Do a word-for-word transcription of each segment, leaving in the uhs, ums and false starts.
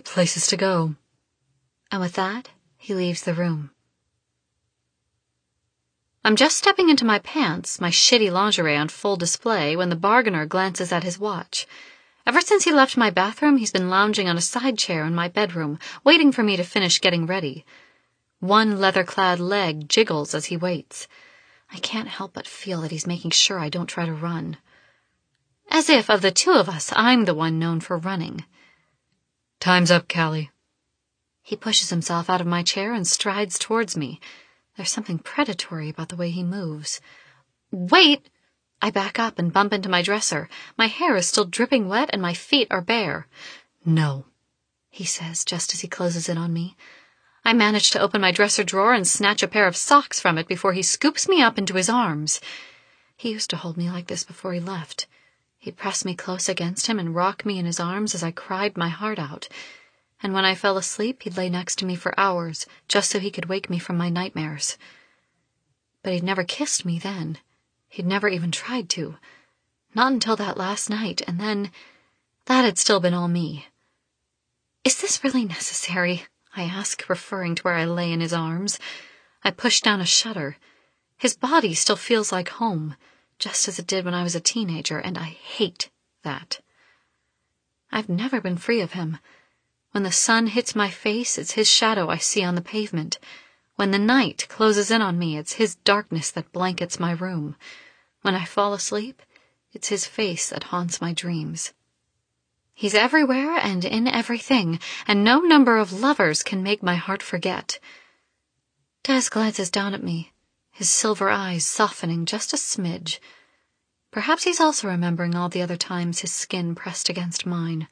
places to go." And with that, he leaves the room. I'm just stepping into my pants, my shitty lingerie on full display, when the bargainer glances at his watch. Ever since he left my bathroom, he's been lounging on a side chair in my bedroom, waiting for me to finish getting ready. One leather-clad leg jiggles as he waits. I can't help but feel that he's making sure I don't try to run. As if, of the two of us, I'm the one known for running. "Time's up, Callie." He pushes himself out of my chair and strides towards me. There's something predatory about the way he moves. "Wait!" I back up and bump into my dresser. My hair is still dripping wet and my feet are bare. "No," he says just as he closes in on me. I manage to open my dresser drawer and snatch a pair of socks from it before he scoops me up into his arms. He used to hold me like this before he left. He'd press me close against him and rock me in his arms as I cried my heart out. And when I fell asleep, he'd lay next to me for hours, just so he could wake me from my nightmares. But he'd never kissed me then. He'd never even tried to. Not until that last night, and then that had still been all me. "Is this really necessary?" I ask, referring to where I lay in his arms. I push down a shudder. His body still feels like home, just as it did when I was a teenager, and I hate that. I've never been free of him. When the sun hits my face, it's his shadow I see on the pavement. When the night closes in on me, it's his darkness that blankets my room. When I fall asleep, it's his face that haunts my dreams. He's everywhere and in everything, and no number of lovers can make my heart forget. Des glances down at me, his silver eyes softening just a smidge. Perhaps he's also remembering all the other times his skin pressed against mine.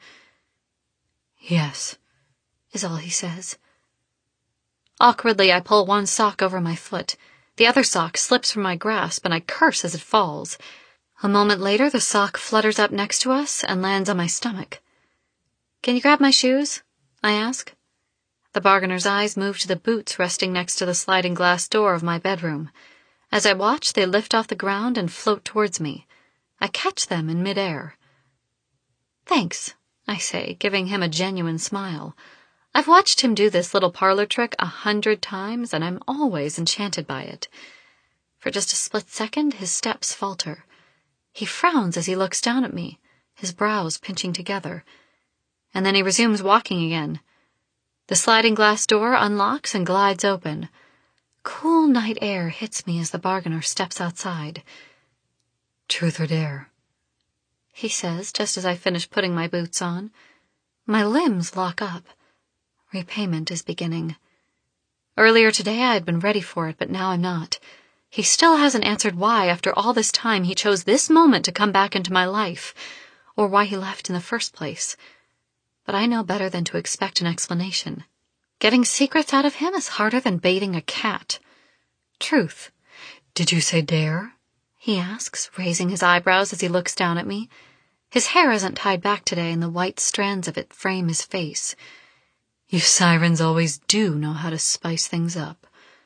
"Yes," is all he says. Awkwardly, I pull one sock over my foot. The other sock slips from my grasp, and I curse as it falls. A moment later, the sock flutters up next to us and lands on my stomach. "Can you grab my shoes?" I ask. The bargainer's eyes move to the boots resting next to the sliding glass door of my bedroom. As I watch, they lift off the ground and float towards me. I catch them in midair. "Thanks," I say, giving him a genuine smile. I've watched him do this little parlor trick a hundred times, and I'm always enchanted by it. For just a split second, his steps falter. He frowns as he looks down at me, his brows pinching together. And then he resumes walking again. The sliding glass door unlocks and glides open. Cool night air hits me as the bargainer steps outside. "Truth or dare?" he says, just as I finish putting my boots on. My limbs lock up. Repayment is beginning. Earlier today I had been ready for it, but now I'm not. He still hasn't answered why, after all this time, he chose this moment to come back into my life, or why he left in the first place. But I know better than to expect an explanation. Getting secrets out of him is harder than baiting a cat. Truth. "Did you say dare?" he asks, raising his eyebrows as he looks down at me. His hair isn't tied back today, and the white strands of it frame his face. "You sirens always do know how to spice things up."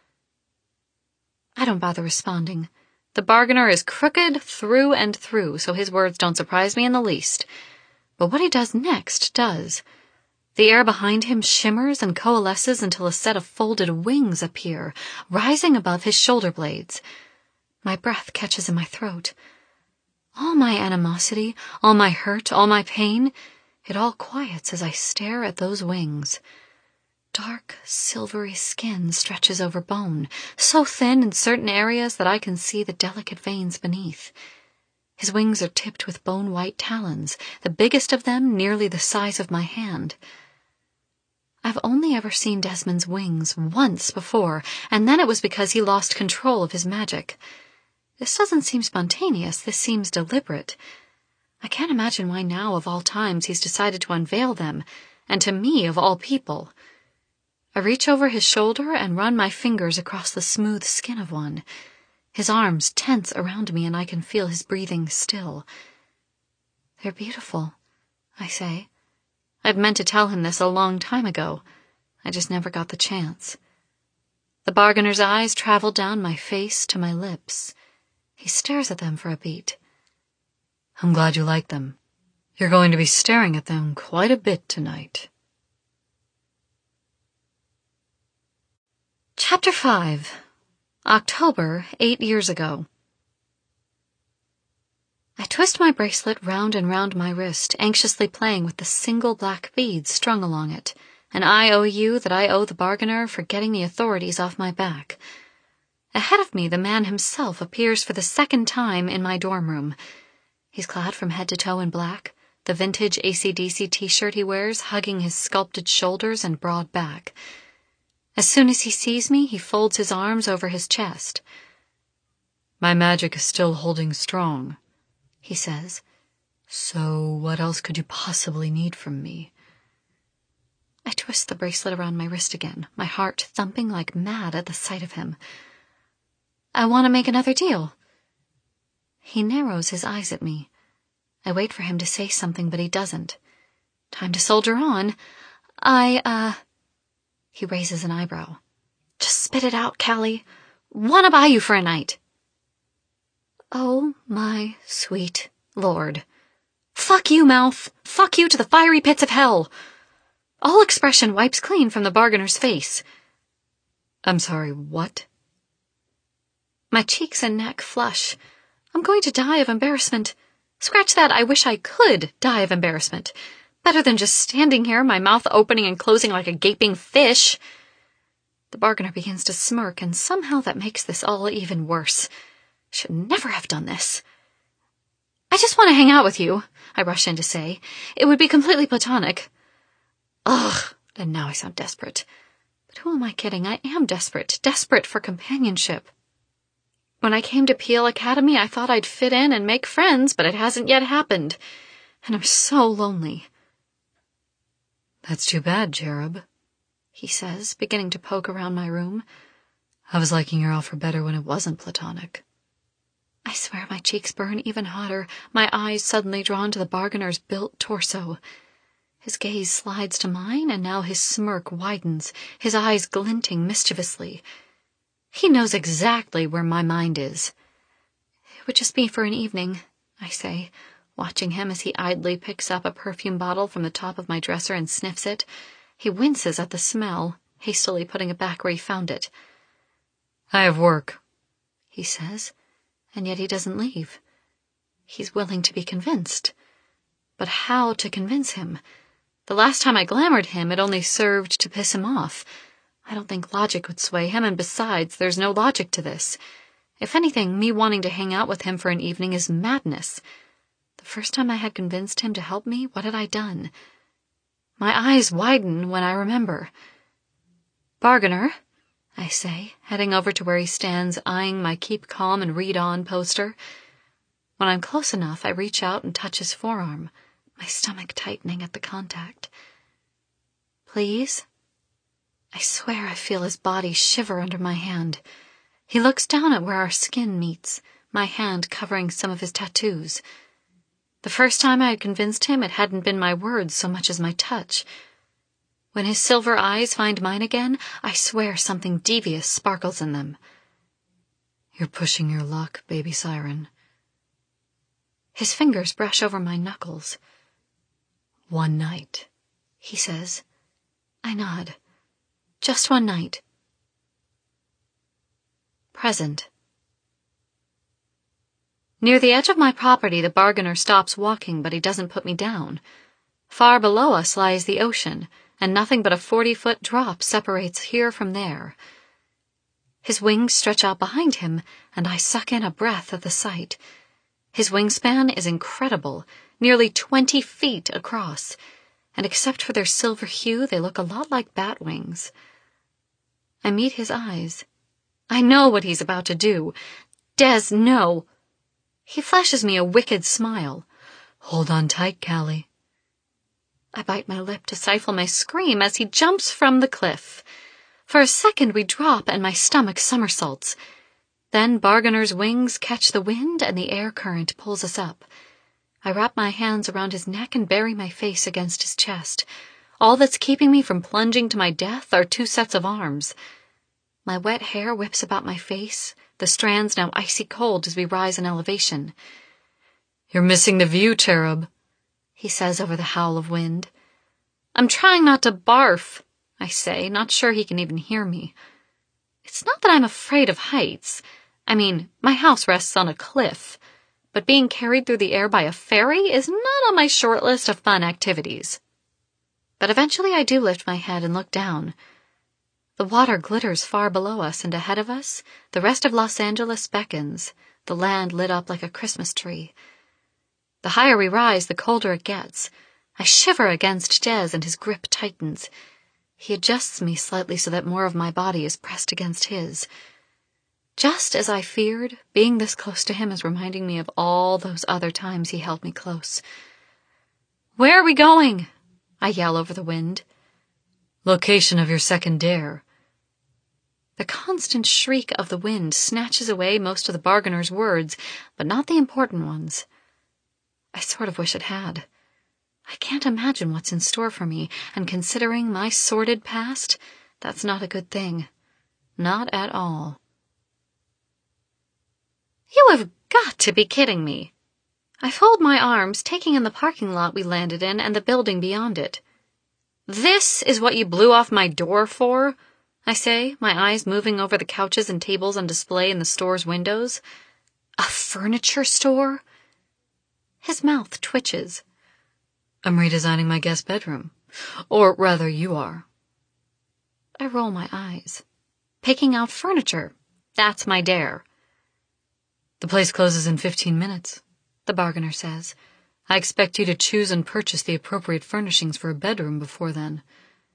I don't bother responding. The bargainer is crooked through and through, so his words don't surprise me in the least. But what he does next does. The air behind him shimmers and coalesces until a set of folded wings appear, rising above his shoulder blades. My breath catches in my throat. All my animosity, all my hurt, all my pain, it all quiets as I stare at those wings. Dark, silvery skin stretches over bone, so thin in certain areas that I can see the delicate veins beneath. His wings are tipped with bone-white talons, the biggest of them nearly the size of my hand. I've only ever seen Desmond's wings once before, and then it was because he lost control of his magic. This doesn't seem spontaneous, this seems deliberate. I can't imagine why now, of all times, he's decided to unveil them, and to me, of all people. I reach over his shoulder and run my fingers across the smooth skin of one. His arms tense around me, and I can feel his breathing still. "They're beautiful," I say. I've meant to tell him this a long time ago. I just never got the chance. The bargainer's eyes travel down my face to my lips. He stares at them for a beat. "I'm glad you like them. You're going to be staring at them quite a bit tonight." Chapter five. October, eight years ago. I twist my bracelet round and round my wrist, anxiously playing with the single black bead strung along it, an I O U that I owe the bargainer for getting the authorities off my back. Ahead of me, the man himself appears for the second time in my dorm room. He's clad from head to toe in black, the vintage A C D C t-shirt he wears hugging his sculpted shoulders and broad back. As soon as he sees me, he folds his arms over his chest. "My magic is still holding strong," he says. "So what else could you possibly need from me?" I twist the bracelet around my wrist again, my heart thumping like mad at the sight of him. "I want to make another deal." He narrows his eyes at me. I wait for him to say something, but he doesn't. Time to soldier on. I, uh... He raises an eyebrow. "Just spit it out, Callie. Wanna buy you for a night." Oh, my sweet Lord. Fuck you, mouth. Fuck you to the fiery pits of hell. All expression wipes clean from the bargainer's face. "I'm sorry, what?" My cheeks and neck flush. I'm going to die of embarrassment. Scratch that, I wish I could die of embarrassment. Better than just standing here, my mouth opening and closing like a gaping fish. The bargainer begins to smirk, and somehow that makes this all even worse. Should never have done this. "I just want to hang out with you," I rush in to say. "It would be completely platonic." Ugh, and now I sound desperate. But who am I kidding? I am desperate, desperate for companionship. When I came to Peel Academy, I thought I'd fit in and make friends, but it hasn't yet happened. And I'm so lonely. "That's too bad, Cherub," he says, beginning to poke around my room. "I was liking your offer better when it wasn't platonic." I swear my cheeks burn even hotter, my eyes suddenly drawn to the bargainer's built torso. His gaze slides to mine, and now his smirk widens, his eyes glinting mischievously. He knows exactly where my mind is. "It would just be for an evening," I say, watching him as he idly picks up a perfume bottle from the top of my dresser and sniffs it. He winces at the smell, hastily putting it back where he found it. "I have work," he says, and yet he doesn't leave. He's willing to be convinced. But how to convince him? The last time I glamored him, it only served to piss him off. I don't think logic would sway him, and besides, there's no logic to this. If anything, me wanting to hang out with him for an evening is madness. The first time I had convinced him to help me, what had I done? My eyes widen when I remember. "Bargainer," I say, heading over to where he stands, eyeing my Keep Calm and Read On poster. When I'm close enough, I reach out and touch his forearm, my stomach tightening at the contact. "Please?" I swear I feel his body shiver under my hand. He looks down at where our skin meets, my hand covering some of his tattoos. The first time I had convinced him, it hadn't been my words so much as my touch. When his silver eyes find mine again, I swear something devious sparkles in them. "You're pushing your luck, baby siren." His fingers brush over my knuckles. "One night," he says. I nod. Just one night. Present. Near the edge of my property, the bargainer stops walking, but he doesn't put me down. Far below us lies the ocean, and nothing but a forty-foot drop separates here from there. His wings stretch out behind him, and I suck in a breath at the sight. His wingspan is incredible, nearly twenty feet across, and except for their silver hue, they look a lot like bat wings. I meet his eyes. I know what he's about to do. Des, no. He flashes me a wicked smile. "Hold on tight, Callie." I bite my lip to stifle my scream as he jumps from the cliff. For a second we drop and my stomach somersaults. Then Bargainer's wings catch the wind and the air current pulls us up. I wrap my hands around his neck and bury my face against his chest. All that's keeping me from plunging to my death are two sets of arms. My wet hair whips about my face, the strands now icy cold as we rise in elevation. "You're missing the view, Cherub," he says over the howl of wind. "I'm trying not to barf," I say, not sure he can even hear me. It's not that I'm afraid of heights. I mean, my house rests on a cliff, but being carried through the air by a fairy is not on my short list of fun activities. But eventually I do lift my head and look down. The water glitters far below us, and ahead of us, the rest of Los Angeles beckons, the land lit up like a Christmas tree. The higher we rise, the colder it gets. I shiver against Des, and his grip tightens. He adjusts me slightly so that more of my body is pressed against his. Just as I feared, being this close to him is reminding me of all those other times he held me close. "Where are we going?" I yell over the wind. "Location of your second dare." The constant shriek of the wind snatches away most of the bargainer's words, but not the important ones. I sort of wish it had. I can't imagine what's in store for me, and considering my sordid past, that's not a good thing. Not at all. You have got to be kidding me. I fold my arms, taking in the parking lot we landed in and the building beyond it. "This is what you blew off my door for?" I say, my eyes moving over the couches and tables on display in the store's windows. "A furniture store?" His mouth twitches. "I'm redesigning my guest bedroom. Or rather, you are." I roll my eyes. Picking out furniture. That's my dare. "The place closes in fifteen minutes, the bargainer says. I expect you to choose and purchase the appropriate furnishings for a bedroom before then."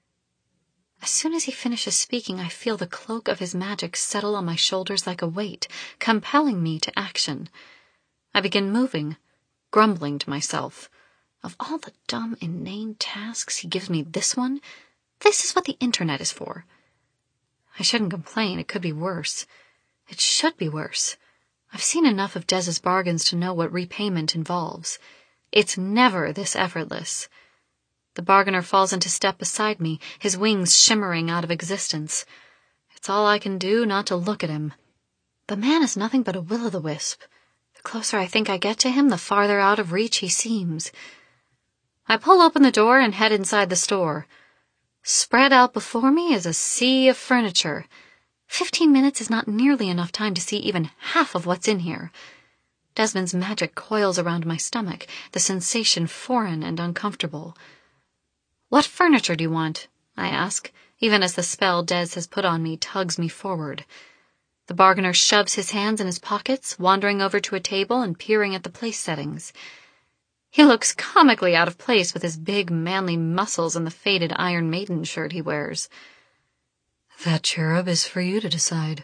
As soon as he finishes speaking, I feel the cloak of his magic settle on my shoulders like a weight, compelling me to action. I begin moving, grumbling to myself. Of all the dumb, inane tasks, he gives me this one. This is what the internet is for. I shouldn't complain. It could be worse. It should be worse. I've seen enough of Des's bargains to know what repayment involves. It's never this effortless. The bargainer falls into step beside me, his wings shimmering out of existence. It's all I can do not to look at him. The man is nothing but a will-o'-the-wisp. The closer I think I get to him, the farther out of reach he seems. I pull open the door and head inside the store. Spread out before me is a sea of furniture. Fifteen minutes is not nearly enough time to see even half of what's in here. Desmond's magic coils around my stomach, the sensation foreign and uncomfortable. "What furniture do you want?" I ask, even as the spell Des has put on me tugs me forward. The bargainer shoves his hands in his pockets, wandering over to a table and peering at the place settings. He looks comically out of place with his big, manly muscles and the faded Iron Maiden shirt he wears. "That cherub is for you to decide."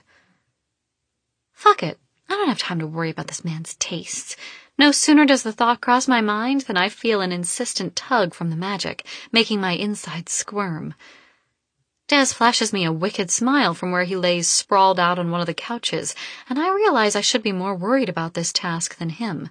Fuck it. I don't have time to worry about this man's tastes. No sooner does the thought cross my mind than I feel an insistent tug from the magic, making my insides squirm. Des flashes me a wicked smile from where he lays sprawled out on one of the couches, and I realize I should be more worried about this task than him.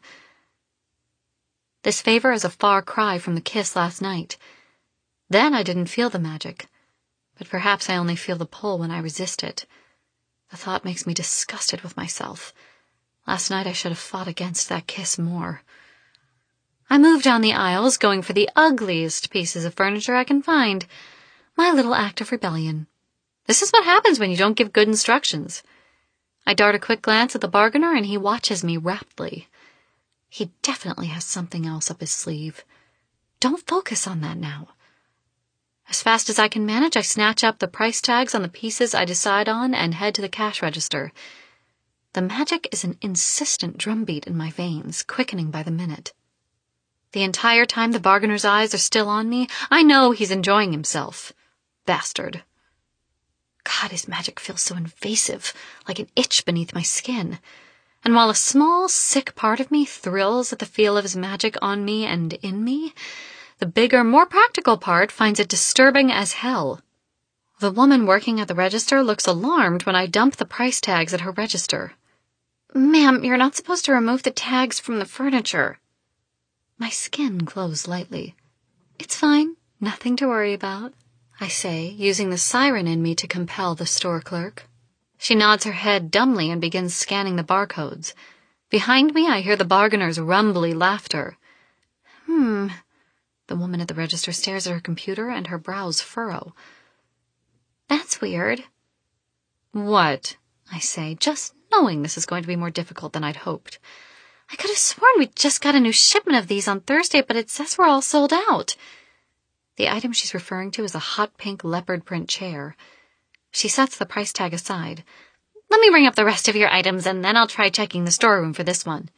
This favor is a far cry from the kiss last night. Then I didn't feel the magic, but perhaps I only feel the pull when I resist it. The thought makes me disgusted with myself. Last night I should have fought against that kiss more. I move down the aisles, going for the ugliest pieces of furniture I can find. My little act of rebellion. This is what happens when you don't give good instructions. I dart a quick glance at the bargainer, and he watches me raptly. He definitely has something else up his sleeve. Don't focus on that now. As fast as I can manage, I snatch up the price tags on the pieces I decide on and head to the cash register. The magic is an insistent drumbeat in my veins, quickening by the minute. The entire time the bargainer's eyes are still on me, I know he's enjoying himself. Bastard. God, his magic feels so invasive, like an itch beneath my skin. And while a small, sick part of me thrills at the feel of his magic on me and in me, the bigger, more practical part finds it disturbing as hell. The woman working at the register looks alarmed when I dump the price tags at her register. "Ma'am, you're not supposed to remove the tags from the furniture." My skin glows lightly. "It's fine. Nothing to worry about," I say, using the siren in me to compel the store clerk. She nods her head dumbly and begins scanning the barcodes. Behind me, I hear the bargainer's rumbly laughter. Hmm... The woman at the register stares at her computer and her brows furrow. "That's weird." What? I say, just knowing this is going to be more difficult than I'd hoped. I could have sworn we just got a new shipment of these on Thursday, but it says we're all sold out. The item she's referring to is a hot pink leopard print chair. She sets the price tag aside. Let me ring up the rest of your items, and then I'll try checking the storeroom for this one.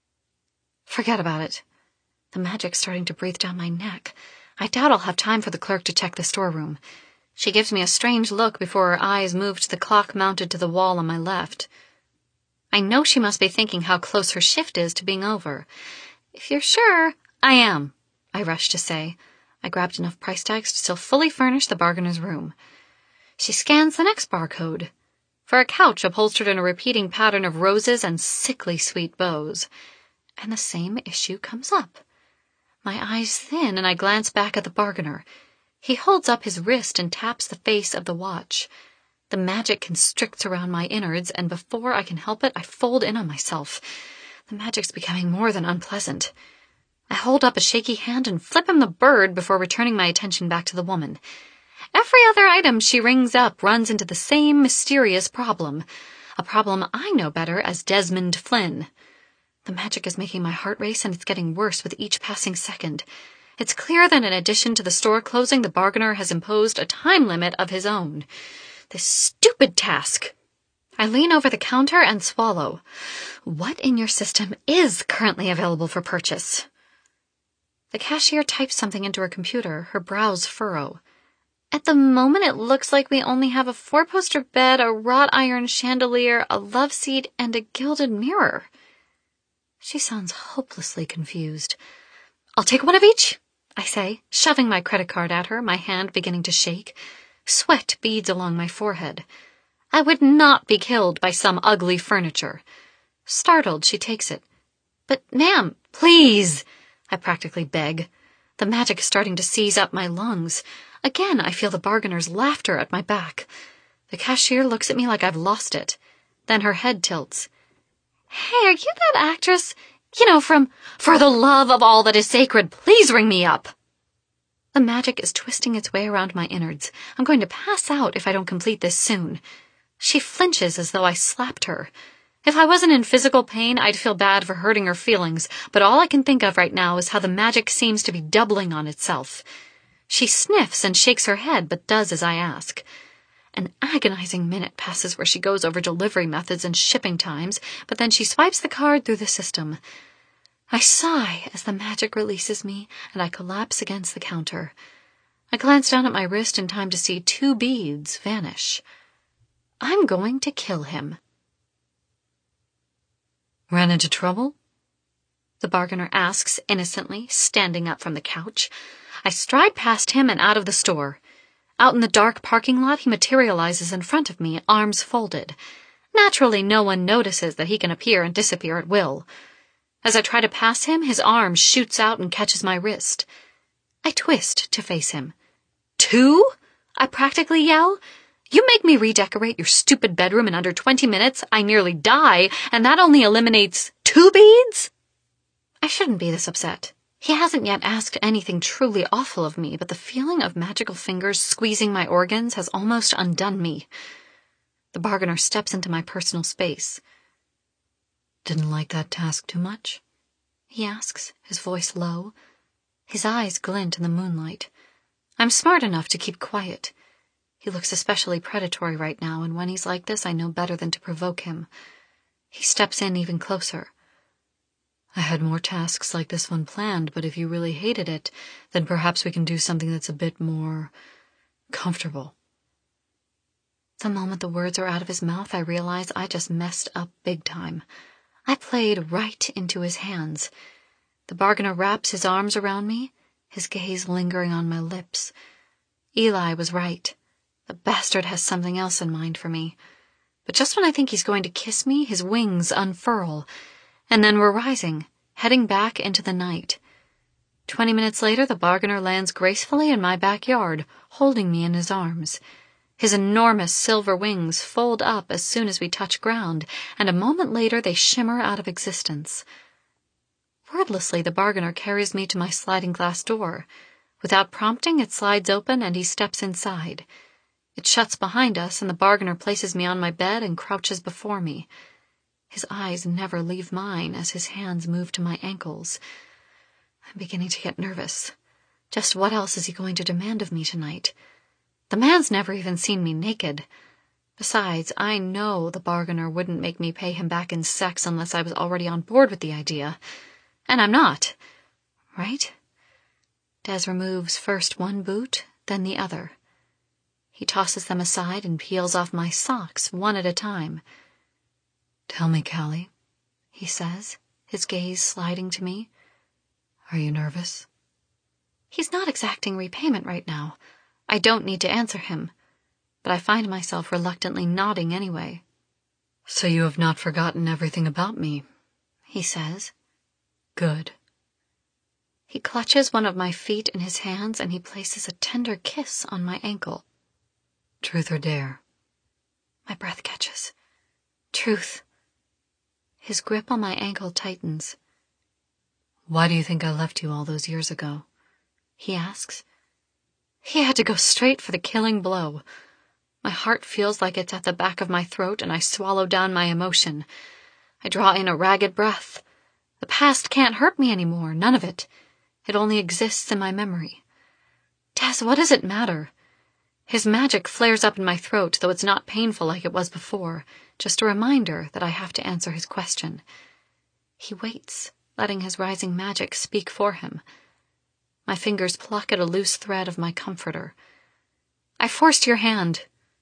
Forget about it. The magic's starting to breathe down my neck. I doubt I'll have time for the clerk to check the storeroom. She gives me a strange look before her eyes move to the clock mounted to the wall on my left. I know she must be thinking how close her shift is to being over. If you're sure, I am, I rush to say. I grabbed enough price tags to still fully furnish the bargainer's room. She scans the next barcode. For a couch upholstered in a repeating pattern of roses and sickly sweet bows. And the same issue comes up. My eyes thin, and I glance back at the bargainer. He holds up his wrist and taps the face of the watch. The magic constricts around my innards, and before I can help it, I fold in on myself. The magic's becoming more than unpleasant. I hold up a shaky hand and flip him the bird before returning my attention back to the woman. Every other item she rings up runs into the same mysterious problem, a problem I know better as Desmond Flynn. The magic is making my heart race, and it's getting worse with each passing second. It's clear that in addition to the store closing, the bargainer has imposed a time limit of his own. This stupid task. I lean over the counter and swallow. What in your system is currently available for purchase? The cashier types something into her computer, her brows furrow. At the moment, it looks like we only have a four-poster bed, a wrought iron chandelier, a love seat, and a gilded mirror. She sounds hopelessly confused. I'll take one of each, I say, shoving my credit card at her, my hand beginning to shake. Sweat beads along my forehead. I would not be killed by some ugly furniture. Startled, she takes it. But, ma'am, please, I practically beg. The magic is starting to seize up my lungs. Again, I feel the bargainer's laughter at my back. The cashier looks at me like I've lost it. Then her head tilts. Hey, are you that actress? You know, from For the Love of All That Is Sacred, please ring me up. The magic is twisting its way around my innards. I'm going to pass out if I don't complete this soon. She flinches as though I slapped her. If I wasn't in physical pain, I'd feel bad for hurting her feelings, but all I can think of right now is how the magic seems to be doubling on itself. She sniffs and shakes her head, but does as I ask. An agonizing minute passes where she goes over delivery methods and shipping times, but then she swipes the card through the system. I sigh as the magic releases me, and I collapse against the counter. I glance down at my wrist in time to see two beads vanish. I'm going to kill him. Ran into trouble? The bargainer asks innocently, standing up from the couch. I stride past him and out of the store. Out in the dark parking lot, he materializes in front of me, arms folded. Naturally, no one notices that he can appear and disappear at will. As I try to pass him, his arm shoots out and catches my wrist. I twist to face him. Two? I practically yell. You make me redecorate your stupid bedroom in under twenty minutes, I nearly die, and that only eliminates two beads? I shouldn't be this upset. He hasn't yet asked anything truly awful of me, but the feeling of magical fingers squeezing my organs has almost undone me. The bargainer steps into my personal space. Didn't like that task too much? He asks, his voice low. His eyes glint in the moonlight. I'm smart enough to keep quiet. He looks especially predatory right now, and when he's like this, I know better than to provoke him. He steps in even closer. I had more tasks like this one planned, but if you really hated it, then perhaps we can do something that's a bit more comfortable. The moment the words are out of his mouth, I realize I just messed up big time. I played right into his hands. The bargainer wraps his arms around me, his gaze lingering on my lips. Eli was right. The bastard has something else in mind for me. But just when I think he's going to kiss me, his wings unfurl. And then we're rising, heading back into the night. Twenty minutes later, the bargainer lands gracefully in my backyard, holding me in his arms. His enormous silver wings fold up as soon as we touch ground, and a moment later they shimmer out of existence. Wordlessly, the bargainer carries me to my sliding glass door. Without prompting, it slides open and he steps inside. It shuts behind us, and the bargainer places me on my bed and crouches before me. His eyes never leave mine as his hands move to my ankles. I'm beginning to get nervous. Just what else is he going to demand of me tonight? The man's never even seen me naked. Besides, I know the bargainer wouldn't make me pay him back in sex unless I was already on board with the idea. And I'm not. Right? Des removes first one boot, then the other. He tosses them aside and peels off my socks one at a time. "Tell me, Callie," he says, his gaze sliding to me. "Are you nervous?" He's not exacting repayment right now. I don't need to answer him, but I find myself reluctantly nodding anyway. "So you have not forgotten everything about me," he says. "Good." He clutches one of my feet in his hands and he places a tender kiss on my ankle. "Truth or dare?" My breath catches. Truth. His grip on my ankle tightens. "Why do you think I left you all those years ago?" he asks. He had to go straight for the killing blow. My heart feels like it's at the back of my throat, and I swallow down my emotion. I draw in a ragged breath. The past can't hurt me anymore, none of it. It only exists in my memory. Des, what does it matter? His magic flares up in my throat, though it's not painful like it was before, just a reminder that I have to answer his question. He waits, letting his rising magic speak for him. My fingers pluck at a loose thread of my comforter. I forced your hand.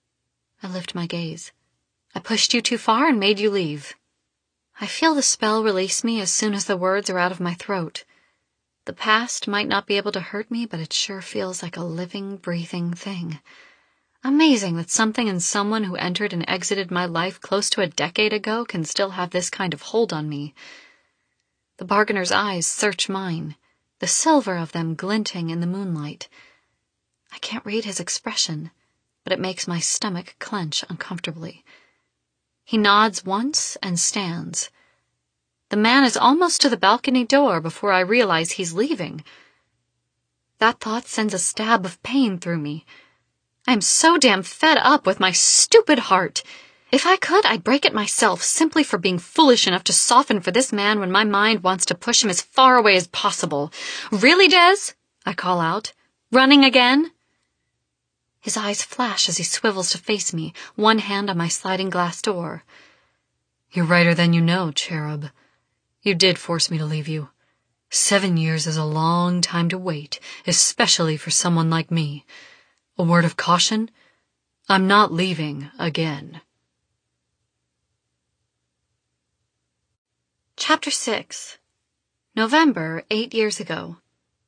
I lift my gaze. I pushed you too far and made you leave. I feel the spell release me as soon as the words are out of my throat. The past might not be able to hurt me, but it sure feels like a living, breathing thing. Amazing that something and someone who entered and exited my life close to a decade ago can still have this kind of hold on me. The bargainer's eyes search mine, the silver of them glinting in the moonlight. I can't read his expression, but it makes my stomach clench uncomfortably. He nods once and stands. The man is almost to the balcony door before I realize he's leaving. That thought sends a stab of pain through me. I'm so damn fed up with my stupid heart. If I could, I'd break it myself simply for being foolish enough to soften for this man when my mind wants to push him as far away as possible. Really, Des? I call out. Running again? His eyes flash as he swivels to face me, one hand on my sliding glass door. "You're righter than you know, Cherub. You did force me to leave you. Seven years is a long time to wait, especially for someone like me. A word of caution? I'm not leaving again." Chapter six. November, eight years ago.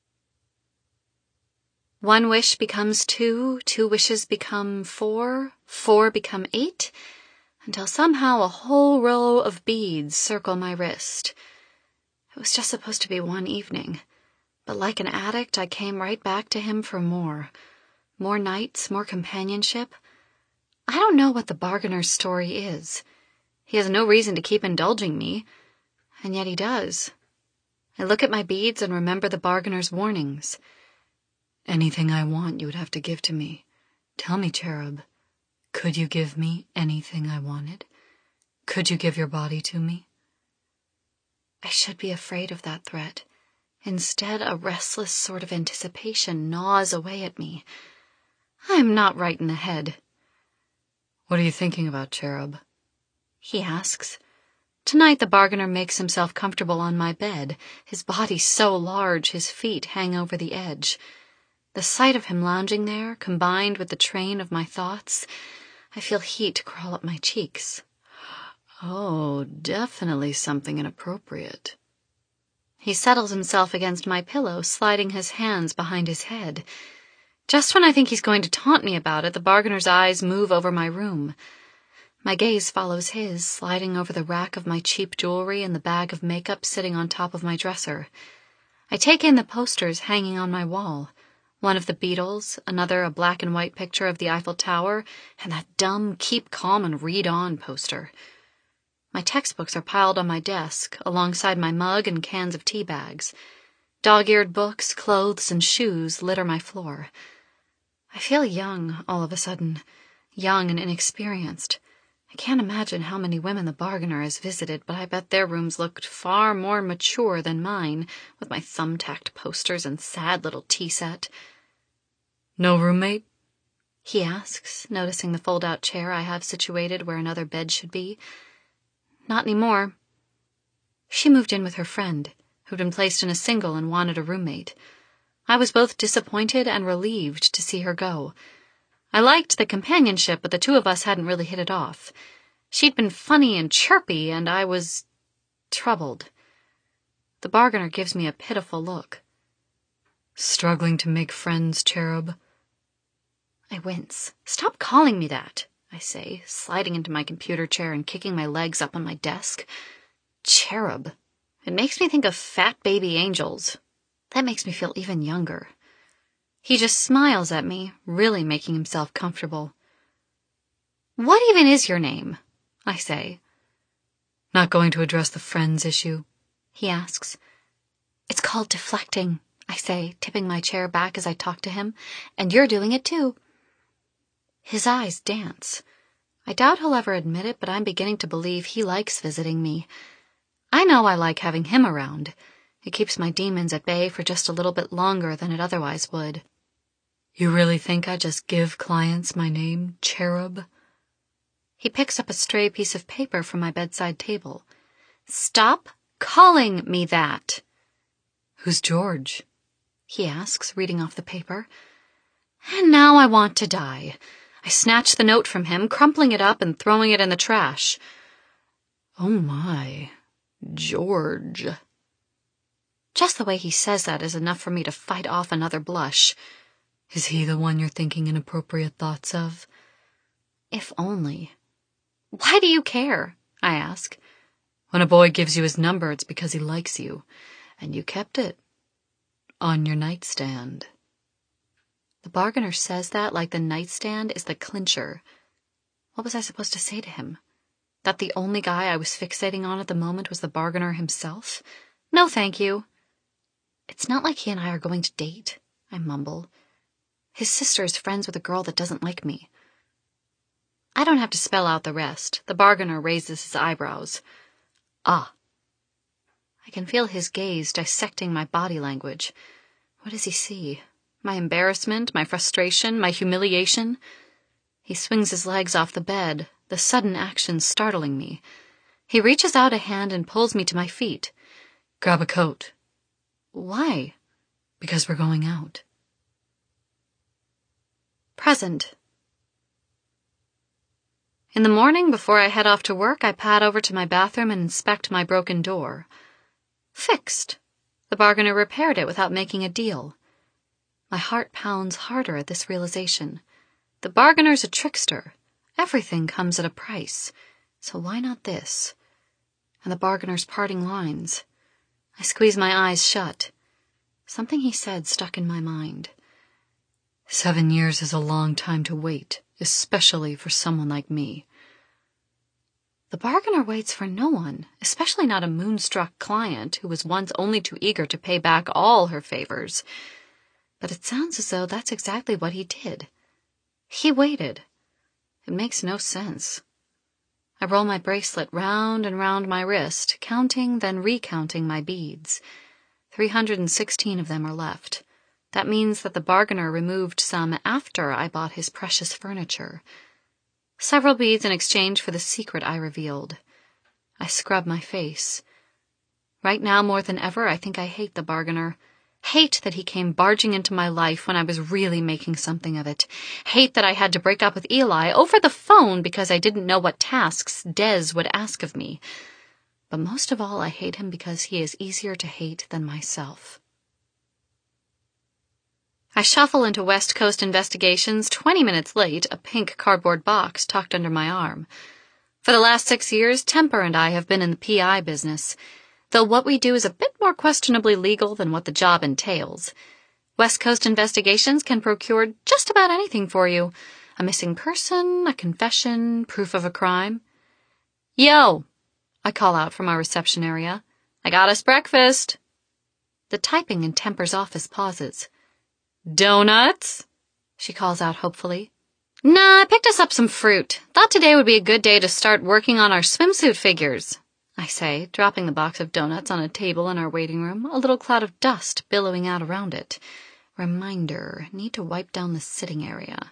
One wish becomes two, two wishes become four, four become eight, until somehow a whole row of beads circle my wrist. It was just supposed to be one evening, but like an addict, I came right back to him for more. More nights, more companionship. I don't know what the bargainer's story is. He has no reason to keep indulging me, and yet he does. I look at my beads and remember the bargainer's warnings. "Anything I want you would have to give to me. Tell me, Cherub, could you give me anything I wanted? Could you give your body to me?" I should be afraid of that threat. Instead, a restless sort of anticipation gnaws away at me. I'm not right in the head. "What are you thinking about, Cherub?" he asks. Tonight the bargainer makes himself comfortable on my bed, his body so large his feet hang over the edge. The sight of him lounging there, combined with the train of my thoughts, I feel heat crawl up my cheeks. "Oh, definitely something inappropriate." He settles himself against my pillow, sliding his hands behind his head. Just when I think he's going to taunt me about it, the bargainer's eyes move over my room. My gaze follows his, sliding over the rack of my cheap jewelry and the bag of makeup sitting on top of my dresser. I take in the posters hanging on my wall. One of the Beatles, another a black and white picture of the Eiffel Tower, and that dumb Keep Calm and Read On poster. My textbooks are piled on my desk, alongside my mug and cans of tea bags. Dog-eared books, clothes, and shoes litter my floor. I feel young all of a sudden, young and inexperienced. I can't imagine how many women the bargainer has visited, but I bet their rooms looked far more mature than mine, with my thumbtacked posters and sad little tea set. No roommate? He asks, noticing the fold-out chair I have situated where another bed should be. Not anymore. She moved in with her friend, who'd been placed in a single and wanted a roommate. I was both disappointed and relieved to see her go. I liked the companionship, but the two of us hadn't really hit it off. She'd been funny and chirpy, and I was troubled. The bargainer gives me a pitiful look. Struggling to make friends, Cherub? I wince. Stop calling me that, I say, sliding into my computer chair and kicking my legs up on my desk. Cherub. It makes me think of fat baby angels. That makes me feel even younger. He just smiles at me, really making himself comfortable. What even is your name? I say. Not going to address the friends issue? He asks. It's called deflecting, I say, tipping my chair back as I talk to him, and you're doing it too. His eyes dance. I doubt he'll ever admit it, but I'm beginning to believe he likes visiting me. I know I like having him around. It keeps my demons at bay for just a little bit longer than it otherwise would. You really think I just give clients my name, Cherub? He picks up a stray piece of paper from my bedside table. Stop calling me that. Who's George? He asks, reading off the paper. And now I want to die. I snatch the note from him, crumpling it up and throwing it in the trash. Oh my, George. Just the way he says that is enough for me to fight off another blush. Is he the one you're thinking inappropriate thoughts of? If only. Why do you care? I ask. When a boy gives you his number, it's because he likes you, and you kept it on your nightstand. The bargainer says that like the nightstand is the clincher. What was I supposed to say to him? That the only guy I was fixating on at the moment was the bargainer himself? No, thank you. It's not like he and I are going to date, I mumble. His sister is friends with a girl that doesn't like me. I don't have to spell out the rest. The bargainer raises his eyebrows. Ah. I can feel his gaze dissecting my body language. What does he see? My embarrassment, my frustration, my humiliation? He swings his legs off the bed, the sudden action startling me. He reaches out a hand and pulls me to my feet. Grab a coat. Why? Because we're going out. Present. In the morning, before I head off to work, I pad over to my bathroom and inspect my broken door. Fixed. The bargainer repaired it without making a deal. My heart pounds harder at this realization. The bargainer's a trickster. Everything comes at a price. So why not this? And the bargainer's parting lines. I squeeze my eyes shut. Something he said stuck in my mind. Seven years is a long time to wait, especially for someone like me. The bargainer waits for no one, especially not a moonstruck client who was once only too eager to pay back all her favors. But it sounds as though that's exactly what he did. He waited. It makes no sense. I roll my bracelet round and round my wrist, counting, then recounting my beads. Three hundred and sixteen of them are left. That means that the bargainer removed some after I bought his precious furniture. Several beads in exchange for the secret I revealed. I scrub my face. Right now, more than ever, I think I hate the bargainer. Hate that he came barging into my life when I was really making something of it. Hate that I had to break up with Eli over the phone because I didn't know what tasks Des would ask of me. But most of all, I hate him because he is easier to hate than myself. I shuffle into West Coast Investigations twenty minutes late, a pink cardboard box tucked under my arm. For the last six years, Temper and I have been in the P I business, though what we do is a bit more questionably legal than what the job entails. West Coast Investigations can procure just about anything for you. A missing person, a confession, proof of a crime. Yo! I call out from our reception area. I got us breakfast. The typing in Temper's office pauses. Donuts? she calls out hopefully. Nah, I picked us up some fruit. Thought today would be a good day to start working on our swimsuit figures, I say, dropping the box of donuts on a table in our waiting room, a little cloud of dust billowing out around it. Reminder, need to wipe down the sitting area.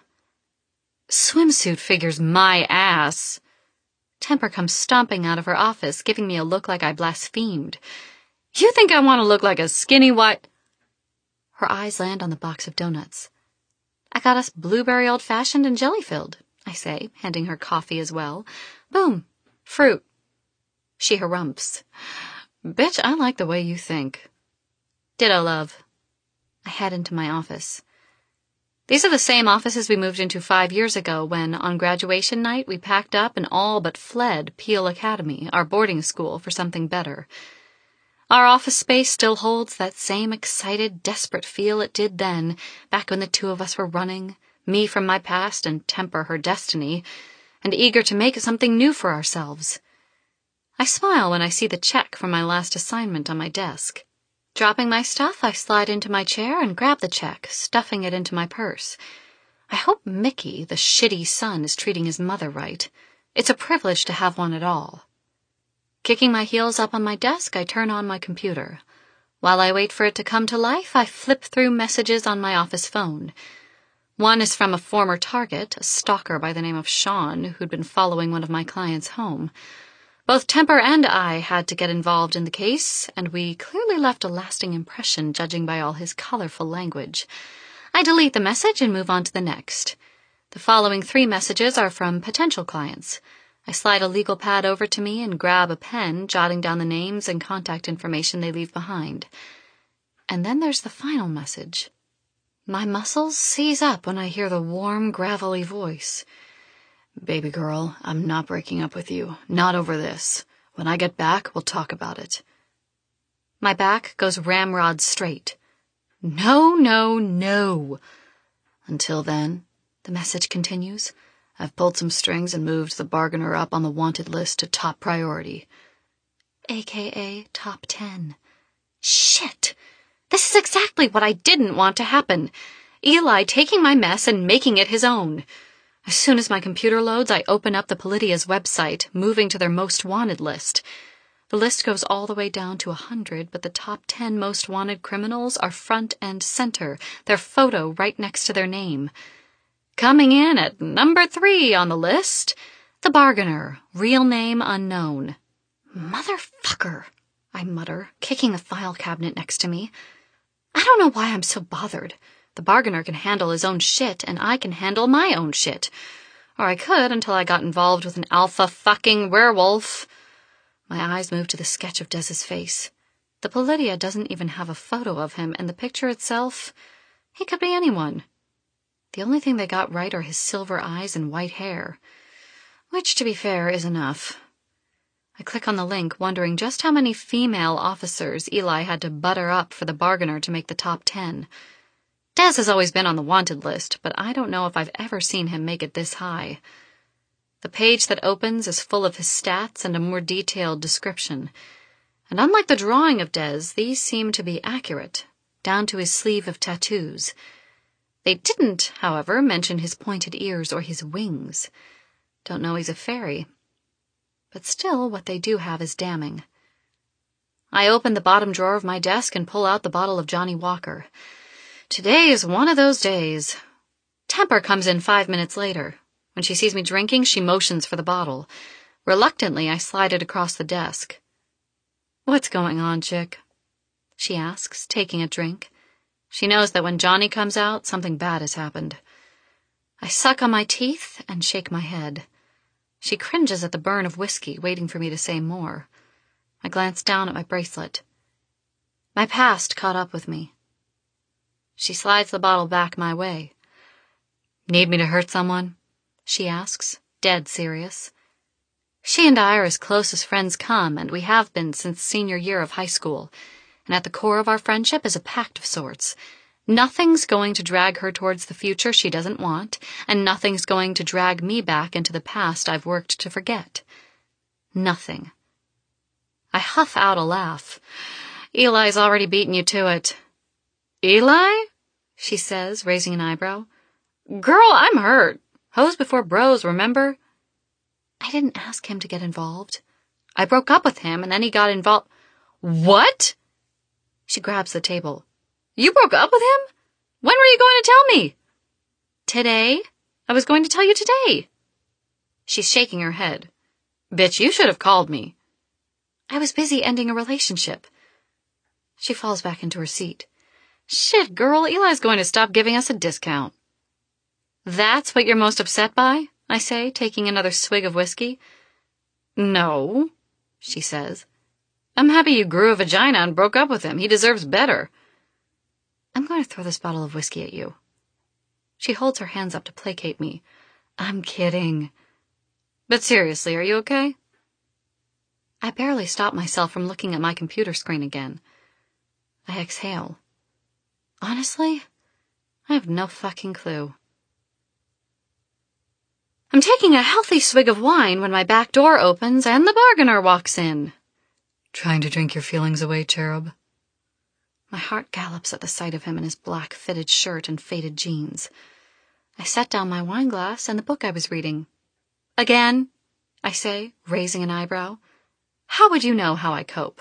Swimsuit figures my ass. Temper comes stomping out of her office, giving me a look like I blasphemed. You think I want to look like a skinny white... Her eyes land on the box of donuts. I got us blueberry old-fashioned and jelly-filled, I say, handing her coffee as well. Boom. Fruit. She harumphs. Bitch, I like the way you think. Ditto, love. I head into my office. These are the same offices we moved into five years ago when, on graduation night, we packed up and all but fled Peel Academy, our boarding school, for something better. Our office space still holds that same excited, desperate feel it did then, back when the two of us were running, me from my past and Temper her destiny, and eager to make something new for ourselves. I smile when I see the check from my last assignment on my desk. Dropping my stuff, I slide into my chair and grab the check, stuffing it into my purse. I hope Mickey, the shitty son, is treating his mother right. It's a privilege to have one at all. Kicking my heels up on my desk, I turn on my computer. While I wait for it to come to life, I flip through messages on my office phone. One is from a former target, a stalker by the name of Sean, who'd been following one of my clients home. Both Temper and I had to get involved in the case, and we clearly left a lasting impression, judging by all his colorful language. I delete the message and move on to the next. The following three messages are from potential clients. I slide a legal pad over to me and grab a pen, jotting down the names and contact information they leave behind. And then there's the final message. My muscles seize up when I hear the warm, gravelly voice. Baby girl, I'm not breaking up with you. Not over this. When I get back, we'll talk about it. My back goes ramrod straight. No, no, no. Until then, the message continues, I've pulled some strings and moved the bargainer up on the wanted list to top priority. A K A top ten. Shit! This is exactly what I didn't want to happen. Eli taking my mess and making it his own. As soon as my computer loads, I open up the Polidia's website, moving to their most wanted list. The list goes all the way down to a hundred, but the top ten most wanted criminals are front and center, their photo right next to their name. Coming in at number three on the list, the bargainer, real name unknown. Motherfucker, I mutter, kicking the file cabinet next to me. I don't know why I'm so bothered. The bargainer can handle his own shit, and I can handle my own shit. Or I could until I got involved with an alpha fucking werewolf. My eyes move to the sketch of Dez's face. The Polidia doesn't even have a photo of him, and the picture itself, he could be anyone. The only thing they got right are his silver eyes and white hair. Which, to be fair, is enough. I click on the link, wondering just how many female officers Eli had to butter up for the bargainer to make the top ten. Dez has always been on the wanted list, but I don't know if I've ever seen him make it this high. The page that opens is full of his stats and a more detailed description. And unlike the drawing of Dez, these seem to be accurate, down to his sleeve of tattoos. They didn't, however, mention his pointed ears or his wings. Don't know he's a fairy. But still, what they do have is damning. I open the bottom drawer of my desk and pull out the bottle of Johnny Walker. Today is one of those days. Temper comes in five minutes later. When she sees me drinking, she motions for the bottle. Reluctantly, I slide it across the desk. What's going on, chick? She asks, taking a drink. She knows that when Johnny comes out, something bad has happened. I suck on my teeth and shake my head. She cringes at the burn of whiskey, waiting for me to say more. I glance down at my bracelet. My past caught up with me. She slides the bottle back my way. Need me to hurt someone? She asks, dead serious. She and I are as close as friends come, and we have been since senior year of high school, and at the core of our friendship is a pact of sorts. Nothing's going to drag her towards the future she doesn't want, and nothing's going to drag me back into the past I've worked to forget. Nothing. I huff out a laugh. Eli's already beaten you to it. Eli? She says, raising an eyebrow. Girl, I'm hurt. Hoes before bros, remember? I didn't ask him to get involved. I broke up with him and then he got involved. What? She grabs the table. You broke up with him? When were you going to tell me? Today? I was going to tell you today. She's shaking her head. Bitch, you should have called me. I was busy ending a relationship. She falls back into her seat. Shit, girl, Eli's going to stop giving us a discount. That's what you're most upset by? I say, taking another swig of whiskey. No, she says. I'm happy you grew a vagina and broke up with him. He deserves better. I'm going to throw this bottle of whiskey at you. She holds her hands up to placate me. I'm kidding. But seriously, are you okay? I barely stop myself from looking at my computer screen again. I exhale. Honestly, I have no fucking clue. I'm taking a healthy swig of wine when my back door opens and the bargainer walks in. Trying to drink your feelings away, Cherub? My heart gallops at the sight of him in his black fitted shirt and faded jeans. I set down my wine glass and the book I was reading. Again, I say, raising an eyebrow. How would you know how I cope?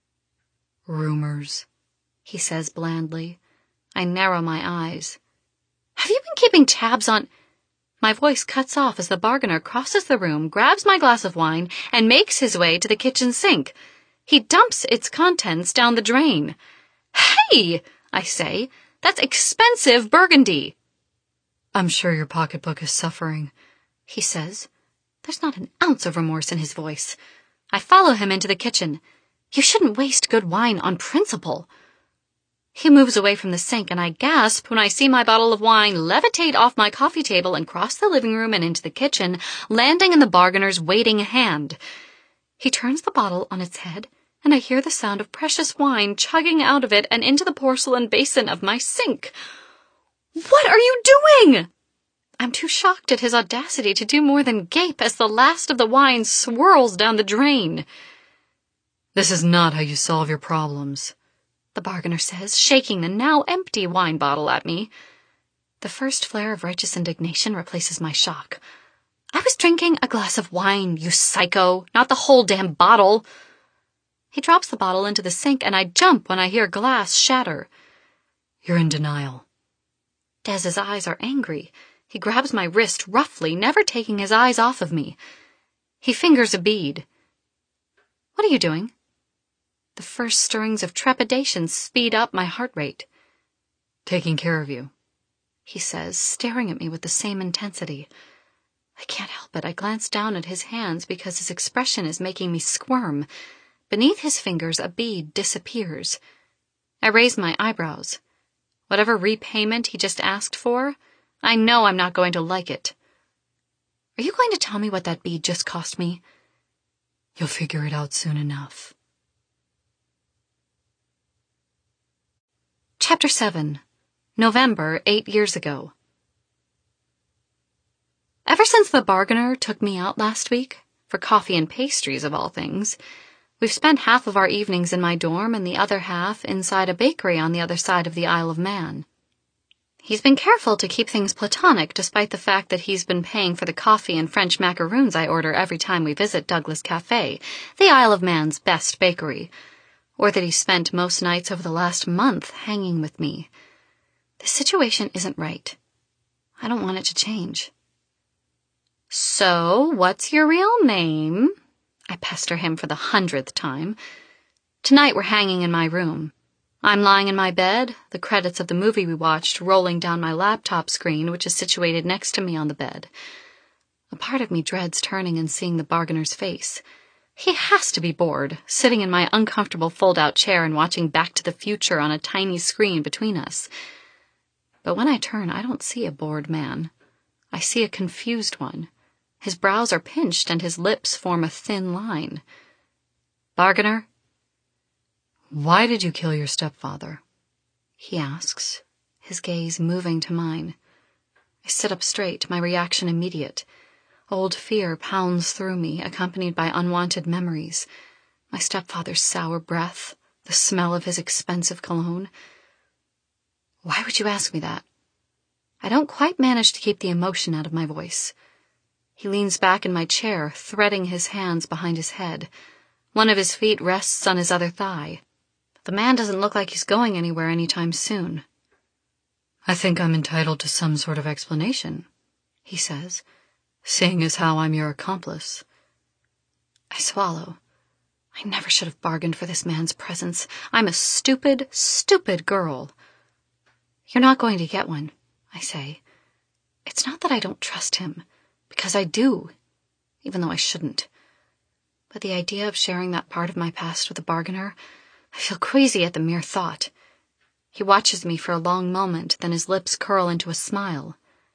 Rumors, he says blandly. I narrow my eyes. Have you been keeping tabs on... My voice cuts off as the bargainer crosses the room, grabs my glass of wine, and makes his way to the kitchen sink. He dumps its contents down the drain. Hey, I say, that's expensive Burgundy. I'm sure your pocketbook is suffering, he says. There's not an ounce of remorse in his voice. I follow him into the kitchen. You shouldn't waste good wine on principle. He moves away from the sink and I gasp when I see my bottle of wine levitate off my coffee table and cross the living room and into the kitchen, landing in the bargainer's waiting hand. He turns the bottle on its head and I hear the sound of precious wine chugging out of it and into the porcelain basin of my sink. What are you doing? I'm too shocked at his audacity to do more than gape as the last of the wine swirls down the drain. This is not how you solve your problems, the bargainer says, shaking the now empty wine bottle at me. The first flare of righteous indignation replaces my shock. I was drinking a glass of wine, you psycho, not the whole damn bottle. He drops the bottle into the sink and I jump when I hear glass shatter. You're in denial. Dez's eyes are angry. He grabs my wrist roughly, never taking his eyes off of me. He fingers a bead. What are you doing? The first stirrings of trepidation speed up my heart rate. Taking care of you, he says, staring at me with the same intensity. I can't help it. I glance down at his hands because his expression is making me squirm. Beneath his fingers, a bead disappears. I raise my eyebrows. Whatever repayment he just asked for, I know I'm not going to like it. Are you going to tell me what that bead just cost me? You'll figure it out soon enough. Chapter seven. November, eight years ago. Ever since the bargainer took me out last week, for coffee and pastries of all things, we've spent half of our evenings in my dorm and the other half inside a bakery on the other side of the Isle of Man. He's been careful to keep things platonic despite the fact that he's been paying for the coffee and French macaroons I order every time we visit Douglas Cafe, the Isle of Man's best bakery, or that he spent most nights over the last month hanging with me. The situation isn't right. I don't want it to change. So, what's your real name? I pester him for the hundredth time. Tonight we're hanging in my room. I'm lying in my bed, the credits of the movie we watched rolling down my laptop screen, which is situated next to me on the bed. A part of me dreads turning and seeing the bargainer's face. He has to be bored, sitting in my uncomfortable fold-out chair and watching Back to the Future on a tiny screen between us. But when I turn, I don't see a bored man. I see a confused one. His brows are pinched and his lips form a thin line. Bargainer? Why did you kill your stepfather? He asks, his gaze moving to mine. I sit up straight, my reaction immediate. Old fear pounds through me, accompanied by unwanted memories. My stepfather's sour breath, the smell of his expensive cologne. Why would you ask me that? I don't quite manage to keep the emotion out of my voice. He leans back in my chair, threading his hands behind his head. One of his feet rests on his other thigh. The man doesn't look like he's going anywhere anytime soon. I think I'm entitled to some sort of explanation, he says, seeing as how I'm your accomplice. I swallow. I never should have bargained for this man's presence. I'm a stupid, stupid girl. You're not going to get one, I say. It's not that I don't trust him, because I do, even though I shouldn't. But the idea of sharing that part of my past with a bargainer, I feel crazy at the mere thought. He watches me for a long moment, then his lips curl into a smile.